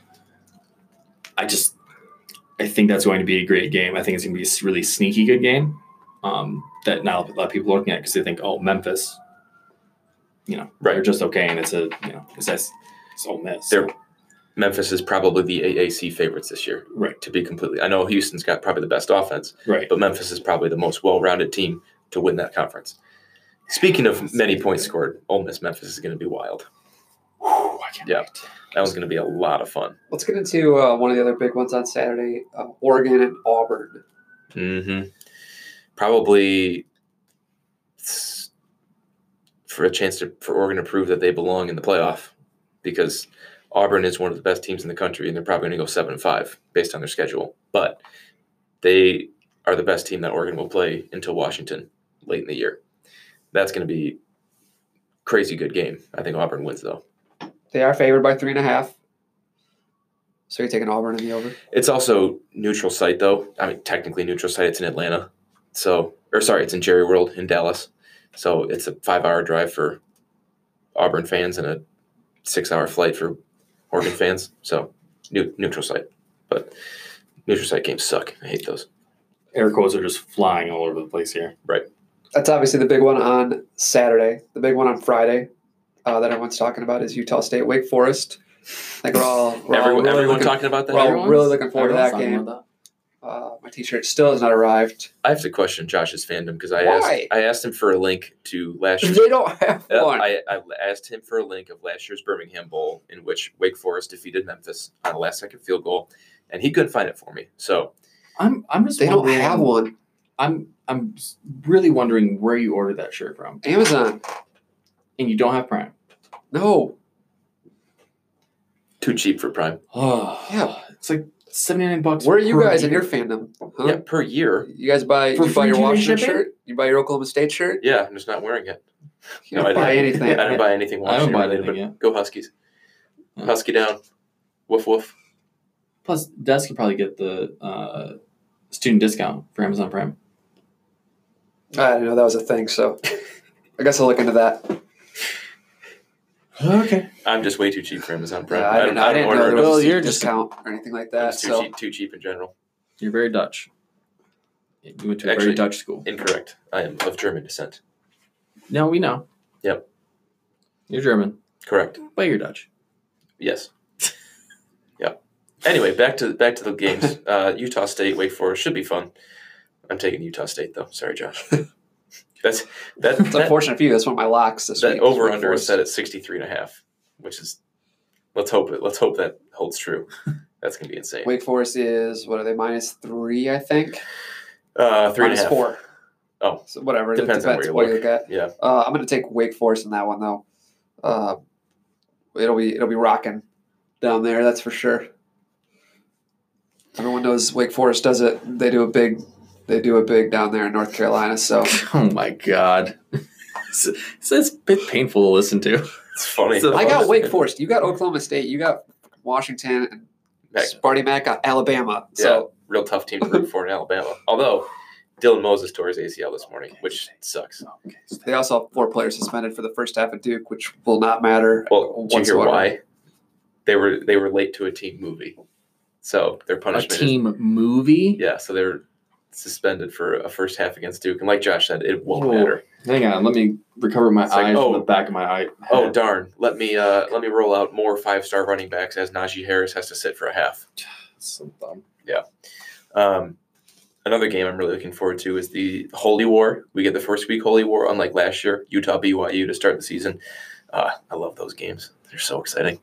I just, I think that's going to be a great game. I think it's going to be a really sneaky good game um, that not a lot of people are looking at because they think, oh, Memphis, you know, Right. they're just okay, and it's a, you know, it's, it's Ole Miss. They're Memphis is probably the A A C favorites this year. Right, To be completely, I know Houston's got probably the best offense, right. but Memphis is probably the most well-rounded team to win that conference. Speaking of many points scored, Ole Miss Memphis is going to be wild. Whew, I can't Yeah. wait. That one's going to be a lot of fun. Let's get into uh, one of the other big ones on Saturday, uh, Oregon and Auburn. Mm-hmm. Probably s- for a chance to for Oregon to prove that they belong in the playoff, because Auburn is one of the best teams in the country, and they're probably going to go seven and five based on their schedule. But they are the best team that Oregon will play until Washington late in the year. That's going to be crazy good game. I think Auburn wins though. They are favored by three and a half. So you're taking Auburn in the over? It's also neutral site though. I mean, technically neutral site. It's in Atlanta, so or sorry, it's in Jerry World in Dallas. So it's a five-hour drive for Auburn fans and a six-hour flight for Oregon fans. So new, neutral site, but neutral site games suck. I hate those. Air quotes are just flying all over the place here. That's obviously the big one on Saturday. The big one on Friday uh, that everyone's talking about is Utah State, Wake Forest. I think we're all, we're all Everyone, really everyone looking, talking about that. we're all Everyone's- really looking forward to that everyone's talking game. about Uh, my T-shirt still has not arrived. I have to question Josh's fandom because I Why? asked I asked him for a link to last year's. They don't have Uh, one. I, I asked him for a link of last year's Birmingham Bowl in which Wake Forest defeated Memphis on a last-second field goal, and he couldn't find it for me. So I'm I'm just they don't wondering- have one. I'm I'm really wondering where you ordered that shirt from, Amazon. and you don't have Prime. No. too cheap for Prime. Oh Yeah. it's like seventy nine bucks. Where are you per guys in year. your fandom? Huh? Yeah, per year. You guys buy For you buy free your two-day Washington shipping? shirt? You buy your Oklahoma State shirt? Yeah, I'm just not wearing it. You don't I buy didn't. anything. I didn't buy anything. I haven't Washington bought related, anything but Go Huskies. Yeah. Husky down. Woof woof. Plus, Des could probably get the uh, student discount for Amazon Prime. I didn't know that was a thing, so I guess I'll look into that. Okay. I'm just way too cheap for Amazon Prime. Yeah, I didn't, I didn't know order there it. was Well, a you're just- discount or anything like I'm that. just too So cheap. Too cheap in general. You're very Dutch. You went to a Actually- very Dutch school. Incorrect. I am of German descent. No, we know. Yep. You're German, Correct. but you're Dutch. Yes. Yep. Anyway, back to back to the games. Uh, Utah State, Wake Forest should be fun. I'm taking Utah State though. Sorry, Josh. That's that. it's that unfortunate for you. That's one of my locks this that week. over Wake under is Forest. set at sixty-three and a half, which is let's hope it. Let's hope that holds true. That's gonna be insane. Wake Forest is what are they minus three? I think Uh, three and a minus half. four. Oh. so whatever. Depends it on depends where you what you look. look at. Yeah. Uh, I'm going to take Wake Forest in that one though. Uh, it'll be it'll be rocking down there. That's for sure. Everyone knows Wake Forest does it. They do a big, they do a big down there in North Carolina. So Oh my god, it's, it's, it's a bit painful to listen to. It's funny. So- I got Wake Forest. You got Oklahoma State. You got Washington. And Mac- Sparty Mac got Alabama. yeah, So real tough team to root for in Alabama. Although Dylan Moses tore his A C L this morning, which sucks. Okay, they also have four players suspended for the first half at Duke, which will not matter. Well, do you hear whatsoever. why? They were they were late to a team movie, so their a punishment is team movie. yeah. So they're suspended for a first half against Duke, and like Josh said, it won't Oh. matter. Hang on, let me recover my It's like, eyes oh. from the back of my eye. Oh darn! Let me uh let me roll out more five star running backs as Najee Harris has to sit for a half. So dumb. Um, another game I'm really looking forward to is the Holy War. We get the first week Holy War, unlike last year, Utah B Y U to start the season. Uh, I love those games. They're so exciting.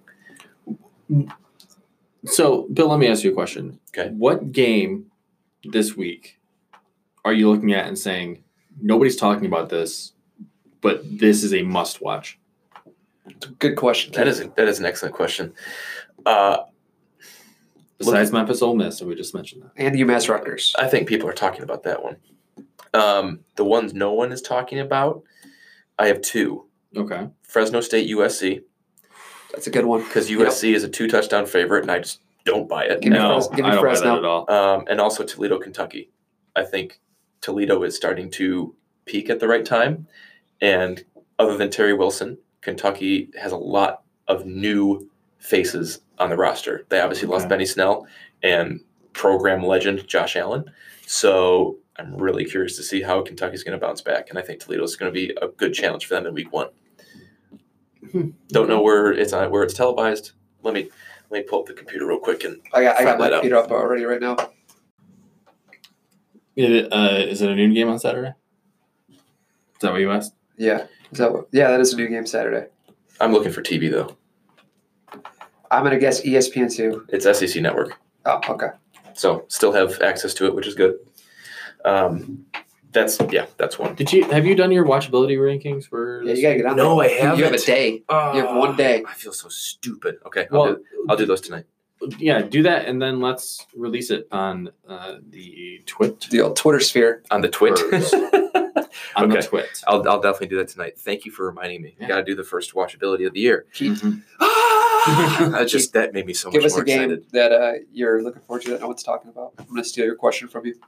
So, Bill, let me ask you a question. Okay. What game this week are you looking at and saying nobody's talking about this, but this is a must-watch? Good question. That is a, that is an excellent question. Uh, Besides Memphis, Ole Miss, and we just mentioned that. And UMass Rutgers. I think people are talking about that one. Um, the ones no one is talking about, I have two. Okay. Fresno State U S C, That's a good one. because U S C is a two touchdown favorite, and I just don't buy it. Give me No, Fres- give me I don't buy Fresno. that at all. Um, and also Toledo, Kentucky. I think Toledo is starting to peak at the right time. And other than Terry Wilson, Kentucky has a lot of new faces on the roster. They obviously lost Okay. Benny Snell and program legend Josh Allen. So I'm really curious to see how Kentucky's going to bounce back. And I think Toledo is going to be a good challenge for them in week one. Hmm. Don't know where it's on, where it's televised. Let me let me pull up the computer real quick and I got I got Find my that out. computer up already right now. Is it, uh, is it a noon game on Saturday? Is that what you asked? Yeah. Is that what, yeah, that is a new game Saturday. I'm looking for T V though. I'm gonna guess E S P N two. It's S E C Network. Oh, okay. So still have access to it, which is good. Um, that's yeah, that's one. Did you have you done your watchability rankings for? Yeah, this you gotta get on No, there. I haven't. You have a day. You have one day. I feel so stupid. Okay, I'll, Well, do, I'll do those tonight. yeah, do that, and then let's release it on uh, the twit. The old Twitter sphere. On the twit. Birds. On Okay. the twit. I'll I'll definitely do that tonight. Thank you for reminding me. Yeah. Got to do the first watchability of the year. Keep, Mhm. I just that made me so give much us more a game excited. that uh, you're looking forward to that no one's talking about. I'm gonna steal your question from you.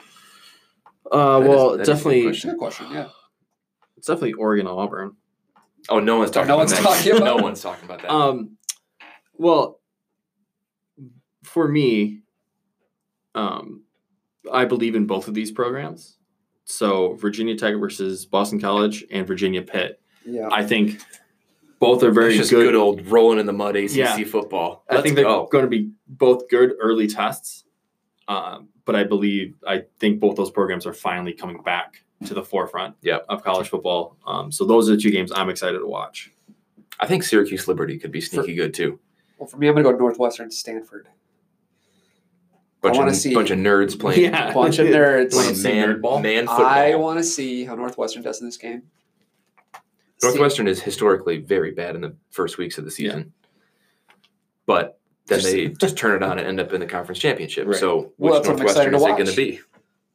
Uh, That is- well, that is a good definitely, It's a question. good question. Yeah. it's definitely Oregon Auburn. Oh, no one's talking No about one's that. talking about no it. one's talking about that. Um, well, for me, um, I believe in both of these programs. So Virginia Tech versus Boston College and Virginia Pitt. Yeah. I think both are very it's just good. good, old rolling in the mud A C C Yeah. football. I Let's think they're go. going to be both good early tests. Um, but I believe I think both those programs are finally coming back to the forefront Yep. of college football. Um, so those are the two games I'm excited to watch. I think Syracuse Liberty could be sneaky good too. Well, for me, I'm gonna go Northwestern Stanford. Bunch wanna of see- bunch of nerds playing. Yeah. Bunch of nerds. Wanna playing see man, nerdball? man football. I want to see how Northwestern does in this game. Northwestern is historically very bad in the first weeks of the season, but then Just- they just turn it on and end up in the conference championship. Right. So, Well, which that's what I'm excited Northwestern is to it going to watch. be?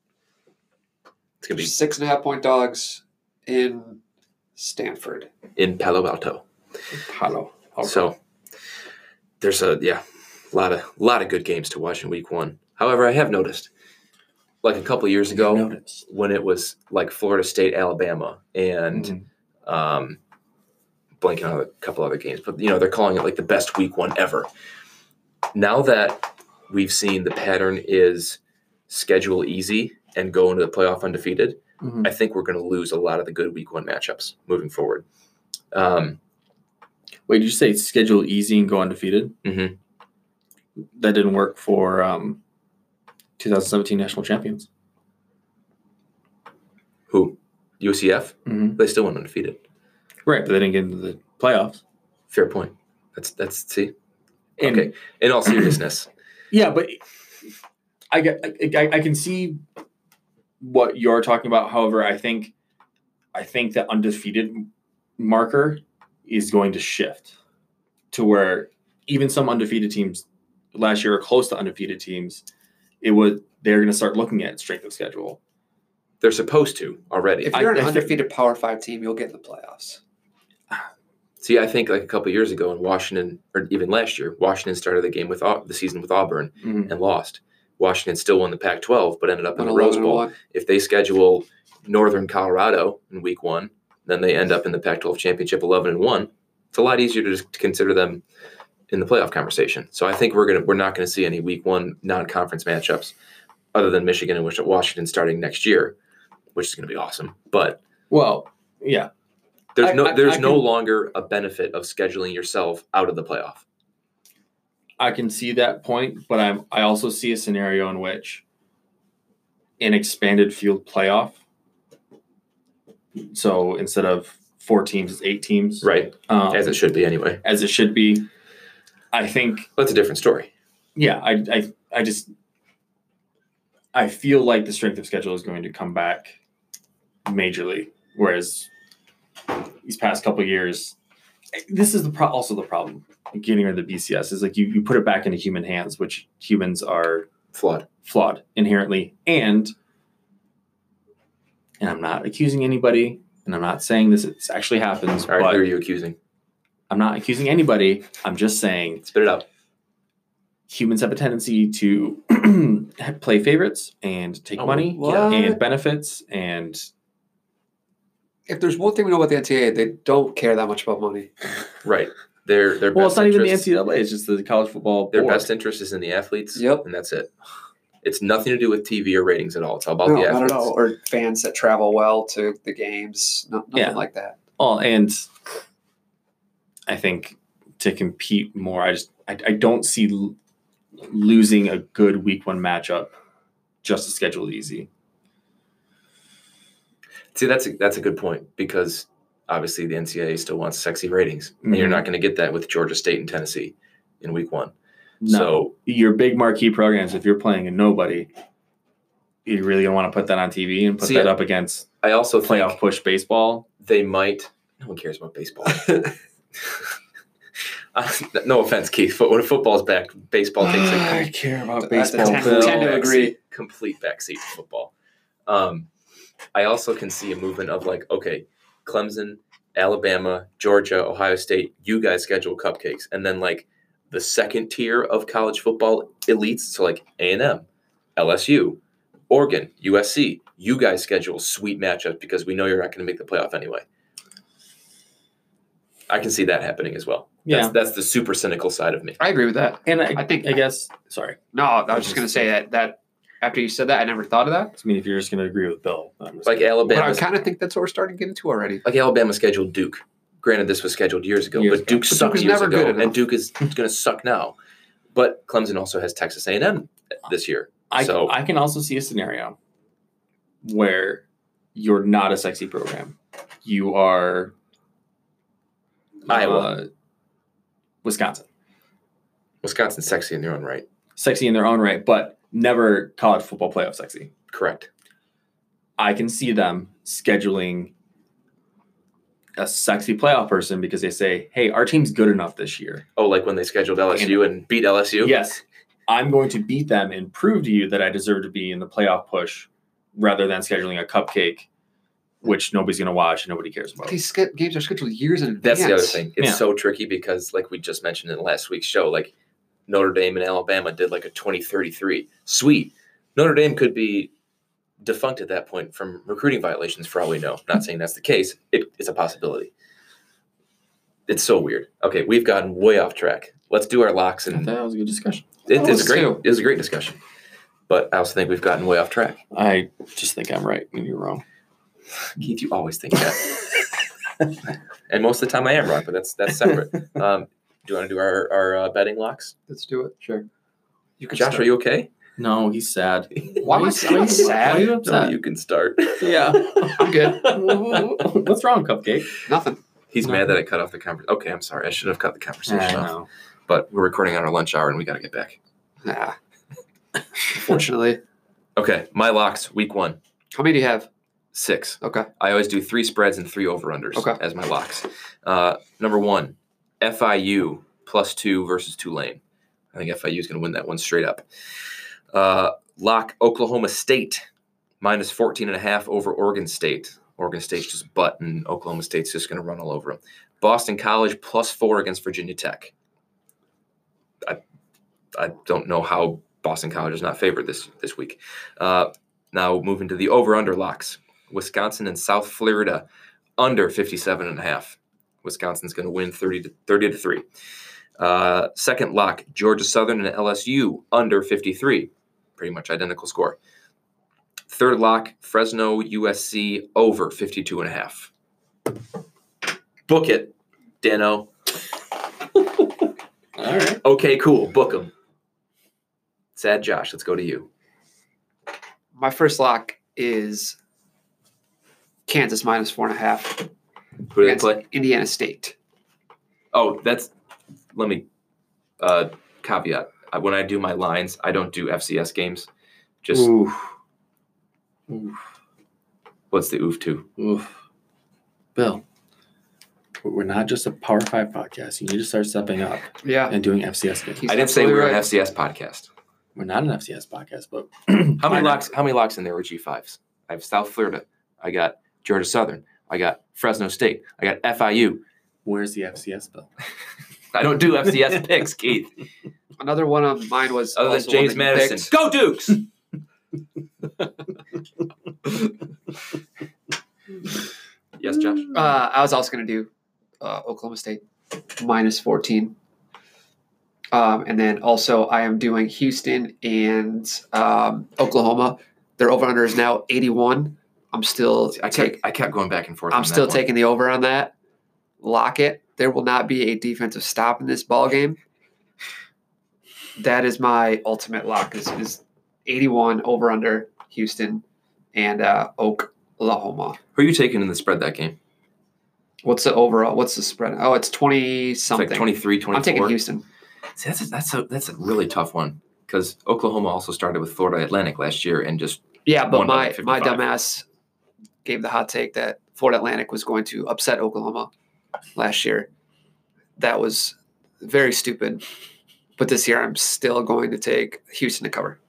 It's going to be Six and a half point dogs in Stanford. in Palo Alto. Hello. So there's a yeah, a lot of lot of good games to watch in week one. However, I have noticed, like a couple years ago, noticed. when it was like Florida State, Alabama, and Mhm. um, blanking on a couple other games, but you know they're calling it like the best week one ever. Now that we've seen the pattern is schedule easy and go into the playoff undefeated, Mhm. I think we're going to lose a lot of the good week one matchups moving forward. Um, Wait, did you say schedule easy and go undefeated? mhm. That didn't work for um, twenty seventeen national champions. Who? U C F? Mm-hmm. They still went undefeated. Right, but they didn't get into the playoffs. Fair point. That's that's see. And- Okay. In all seriousness, Yeah, but I, get- I, I I can see what you're talking about. However, I think I think the undefeated marker is going to shift. to where even some undefeated teams last year or close to undefeated teams, it would they're going to start looking at strength of schedule. They're supposed to already. If you're I- an I- undefeated Power Five team, you'll get in the playoffs. See, I think like a couple of years ago in Washington, or even last year, Washington started the game with Au- the season with Auburn Mhm. and lost. Washington still won the Pac twelve, but ended up in Went the Rose eleven and Bowl. one. If they schedule Northern Colorado in week one, then they end up in the Pac twelve championship eleven and one. It's a lot easier to just consider them in the playoff conversation. So I think we're gonna we're not going to see any week one non-conference matchups other than Michigan and Washington starting next year, which is going to be awesome. But Well, yeah. there's I- no I- there's I no can- longer a benefit of scheduling yourself out of the playoff. I can see that point, but I'm I also see a scenario in which an expanded field playoff. So instead of four teams, it's eight teams. Right. Um, As it should be anyway. as it should be. I think That's a different story. yeah, I I I just I feel like the strength of schedule is going to come back majorly, whereas these past couple of years, this is the pro- also the problem getting rid of the B C S is like you you put it back into human hands, which humans are Flawed. flawed inherently, and and I'm not accusing anybody, and I'm not saying this it actually happens, All right, but who are you accusing? I'm not accusing anybody. I'm just saying Spit it out. humans have a tendency to play favorites and take Oh, money what? and benefits and If there's one thing we know about the N C double A, they don't care that much about money. Right. Their their well, best it's not even the N interest- C double A. It's just the college football Their board. best interest is in the athletes. Yep. And that's it. It's nothing to do with T V or ratings at all. It's all about No, the not athletes. at all. Or fans that travel well to the games. No, nothing Yeah. like that. Well, and I think to compete more, I just I, I don't see l- losing a good week one matchup just to schedule it easy. See, that's a, that's a good point because obviously the N C double A still wants sexy ratings, and you're Mhm. not going to get that with Georgia State and Tennessee in week one. No, So your big marquee programs, if you're playing a nobody, you really don't want to put that on T V and put See, that up against I also playoff think push baseball. they might. No one cares about baseball. Uh, no offense, Keith, but when football's back, baseball takes a I care about I baseball. tend- Bill. tend to agree. Complete backseat to football. Um, I also can see a movement of like, okay, Clemson, Alabama, Georgia, Ohio State, you guys schedule cupcakes, and then like the second tier of college football elites, so like A and M, L S U, Oregon, U S C, you guys schedule sweet matchups because we know you're not going to make the playoff anyway. I can see that happening as well. Yeah, That's, that's the super cynical side of me. I agree with that. and I, I think- I guess sorry. No, I was just going to say that, that after you said that, I never thought of that. I mean, if you're just going to agree with Bill, I'm just Like gonna- But I Alabama, kind of think that's what we're starting to get into already. like Alabama scheduled Duke. Granted, this was scheduled years ago, Years but ago. Duke But Duke sucked was years never ago, good enough. and Duke is going to suck now. But Clemson also has Texas A and M this year. I, So- I can also see a scenario where you're not a sexy program. You are Iowa. uh, Wisconsin. Wisconsin's sexy in their own right. Sexy in their own right, but never college football playoff sexy. Correct. I can see them scheduling a sexy playoff person because they say, hey, our team's good enough this year. Oh, like when they scheduled L S U and beat L S U? Yes, I'm going to beat them and prove to you that I deserve to be in the playoff push rather than scheduling a cupcake, which nobody's going to watch and nobody cares about. These ske- games are scheduled years in advance. That's the other thing. It's Yeah. so tricky because, like we just mentioned in last week's show, like Notre Dame and Alabama did like a twenty thirty-three. Sweet. Notre Dame could be defunct at that point from recruiting violations for all we know. Not saying that's the case. It, it's a possibility. It's so weird. Okay, we've gotten way off track. Let's do our locks. I And thought that was a good discussion. it, That it's was a great, too. it was a great discussion. But I also think we've gotten way off track. I just think I'm right and you're wrong. Keith, you always think that. And most of the time I am wrong, but that's that's separate. Um, do you want to do our, our uh, betting locks? Let's do it. Sure. You can Josh, start. are you okay? No, he's sad. Why am I He's- why am I sad? Why are you No, upset? you can start. Yeah. I'm good. What's wrong, Cupcake? Nothing. He's No. mad that I cut off the conversation. Okay, I'm sorry. I should have cut the conversation I off. know. But we're recording on our lunch hour and we got to get back. Nah. Fortunately. Okay, my locks, week one, How many do you have? six. Okay. I always do three spreads and three over-unders Okay. as my locks. Uh, number one, F I U plus two versus Tulane. I think F I U is going to win that one straight up. Uh, lock Oklahoma State minus fourteen and a half over Oregon State. Oregon State's just butt, and Oklahoma State's just going to run all over them. Boston College plus four against Virginia Tech. I I don't know how Boston College is not favored this this week. Uh, now moving to the over-under locks. Wisconsin and South Florida under fifty-seven and a half. Wisconsin's going to win thirty to thirty to three. Uh, second lock, Georgia Southern and L S U under fifty-three. Pretty much identical score. Third lock, Fresno U S C over fifty-two and a half. Book it, Dano. All right. Okay, cool. Book them. Sad Josh, let's go to you. My first lock is Kansas minus four and a half. Who do they against play? Indiana State. Oh, that's, let me uh, caveat. When I do my lines, I don't do F C S games. Just, Oof. Oof. what's the oof to? Oof. Bill, we're not just a Power Five podcast. You need to start stepping up Yeah. and doing F C S games. He's I didn't say we absolutely were an right. F C S podcast. We're not an F C S podcast, but How Why many not? locks? How many locks in there were G fives? I have South Florida. I got Georgia Southern. I got Fresno State. I got F I U. Where's the F C S, Bill? I don't do F C S picks, Keith. Another one of mine was Other than also James one that you Madison. picked. Go Dukes! Yes, Josh? Uh, I was also going to do uh, Oklahoma State minus fourteen. Um, and then also I am doing Houston and um, Oklahoma. Their over-under is now eighty-one. I'm still I take, kept, I kept going back and forth. I'm on still that one. taking the over on that. Lock it. There will not be a defensive stop in this ball game. That is my ultimate lock. Is, is eighty-one over under Houston and uh, Oklahoma. Who are you taking in the spread that game? What's the overall? What's the spread? Oh, it's twenty It's something. like twenty-three, twenty-four. I'm taking Houston. See, that's, a, that's, a, that's a really tough one because Oklahoma also started with Florida Atlantic last year and just Yeah, but Won by my like my fifty-five. dumbass gave the hot take that Florida Atlantic was going to upset Oklahoma last year. That was very stupid. But this year, I'm still going to take Houston to cover.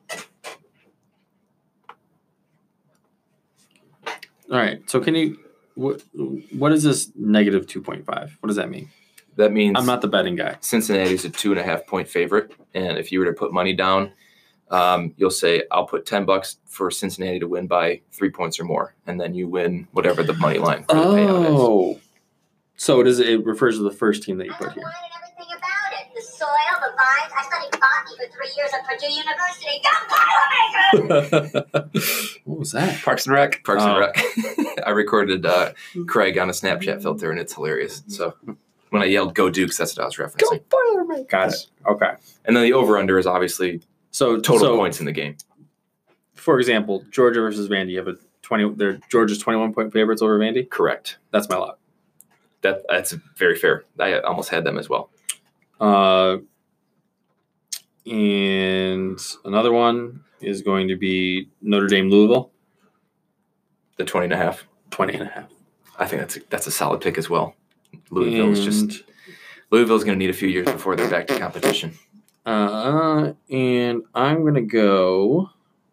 All right. So can you what what is this negative two point five? What does that mean? that means I'm not the betting guy. Cincinnati's a two and a half point favorite. And if you were to put money down, um, you'll say, I'll put ten bucks for Cincinnati to win by three points or more. And then you win whatever the money line for the payout is. Oh. So it is it refers to the first team that you I put know here. wine and everything about it. The soil, the vines. I studied botany for three years at Purdue University. Go Boilermakers! What was that? Parks and Rec. Parks Oh. and Rec. I recorded uh, Craig on a Snapchat filter, and it's hilarious. So when I yelled "Go Dukes," that's what I was referencing. Boilermakers. Got it. Okay. And then the over/under is obviously So total so, points in the game. For example, Georgia versus Vandy. You have a twenty. They're Georgia's twenty-one point favorites over Vandy. Correct. That's my lock. That that's very fair. I almost had them as well. Uh, and another one is going to be Notre Dame Louisville, The twenty and a half. twenty and a half. I think that's a, that's a solid pick as well. Louisville's just Louisville's going to need a few years before they're back to competition. Uh, and I'm going to go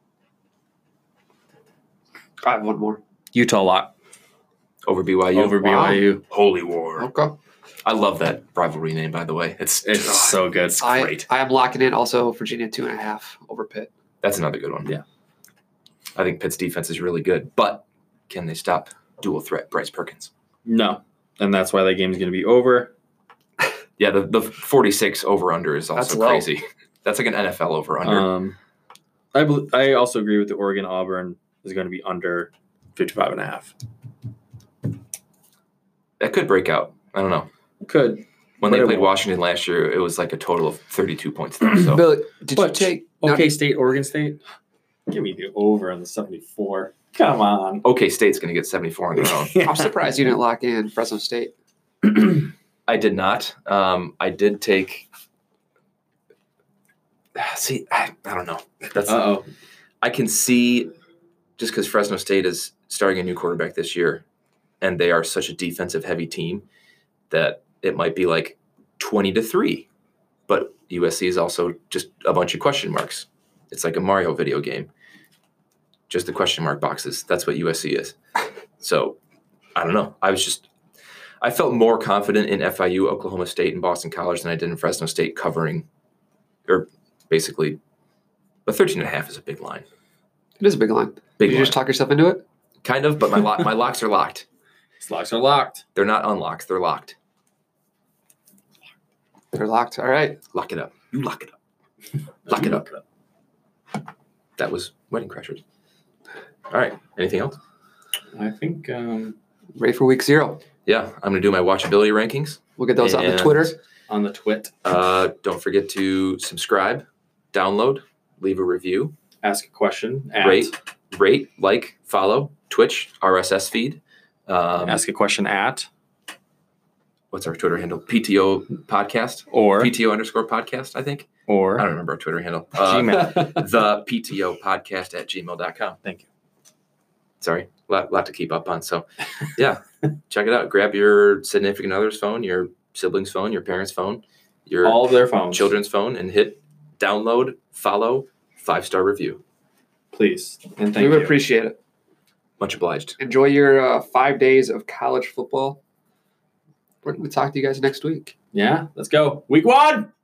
I have one more. Utah lock Over B Y U. over Wow. B Y U. Holy War. Okay. I love that rivalry name, by the way. It's It's God, so good. It's I, great. I am locking in also Virginia two and a half over Pitt. That's another good one. Yeah. I think Pitt's defense is really good, but can they stop dual threat Bryce Perkins? No. And that's why that game is going to be over. Yeah, the, the forty-six over-under is That's also low. crazy. That's like an N F L over-under. Um, I bel I also agree with the Oregon Auburn is going to be under fifty-five and a half. that could break out. I don't know. Could. When But they it played won't. Washington last year, it was like a total of thirty-two points there. So Bill, did But you take? now- OK State, Oregon State. Give me the over on the seventy-four. Come on. OK State's going to get seventy-four on their own. I'm surprised you didn't lock in Fresno State. I did not. Um, I did take. See, I, I don't know. That's Uh-oh. I can see just because Fresno State is starting a new quarterback this year, and they are such a defensive heavy team that it might be like twenty to three but U S C is also just a bunch of question marks. It's like a Mario video game. Just the question mark boxes. That's what U S C is. So I don't know. I was just, I felt more confident in F I U, Oklahoma State, and Boston College than I did in Fresno State covering, or basically, but thirteen and a half is a big line. It is a big line. Big Did you line. just talk yourself into it? Kind of, but my lo- my locks are locked. These locks are locked. They're not unlocked. They're locked. They're locked. All right. Lock it up. You lock it up. Lock it up. That was Wedding Crashers. All right. Anything else? I think um, Ready for week zero. Yeah, I'm gonna do my watchability rankings. We'll get those on the And, Twitter. on the twit, Uh, don't forget to subscribe, download, leave a review, ask a question. At, rate, rate, like, follow, Twitch, R S S feed. Um, Ask a question at what's our Twitter handle? P T O podcast. or P T O underscore podcast, I think. I or don't remember our Twitter handle. Uh, Gmail. the P T O podcast at gmail dot com. Thank you. Sorry, a lot, lot to keep up on. So, yeah, check it out. Grab your significant other's phone, your sibling's phone, your parents' phone, your All of their phones. children's phone, and hit download, follow, five star review. Please. And We thank would you. appreciate it. Much obliged. Enjoy your uh, five days of college football. We're going to talk to you guys next week. Yeah, let's go. Week one.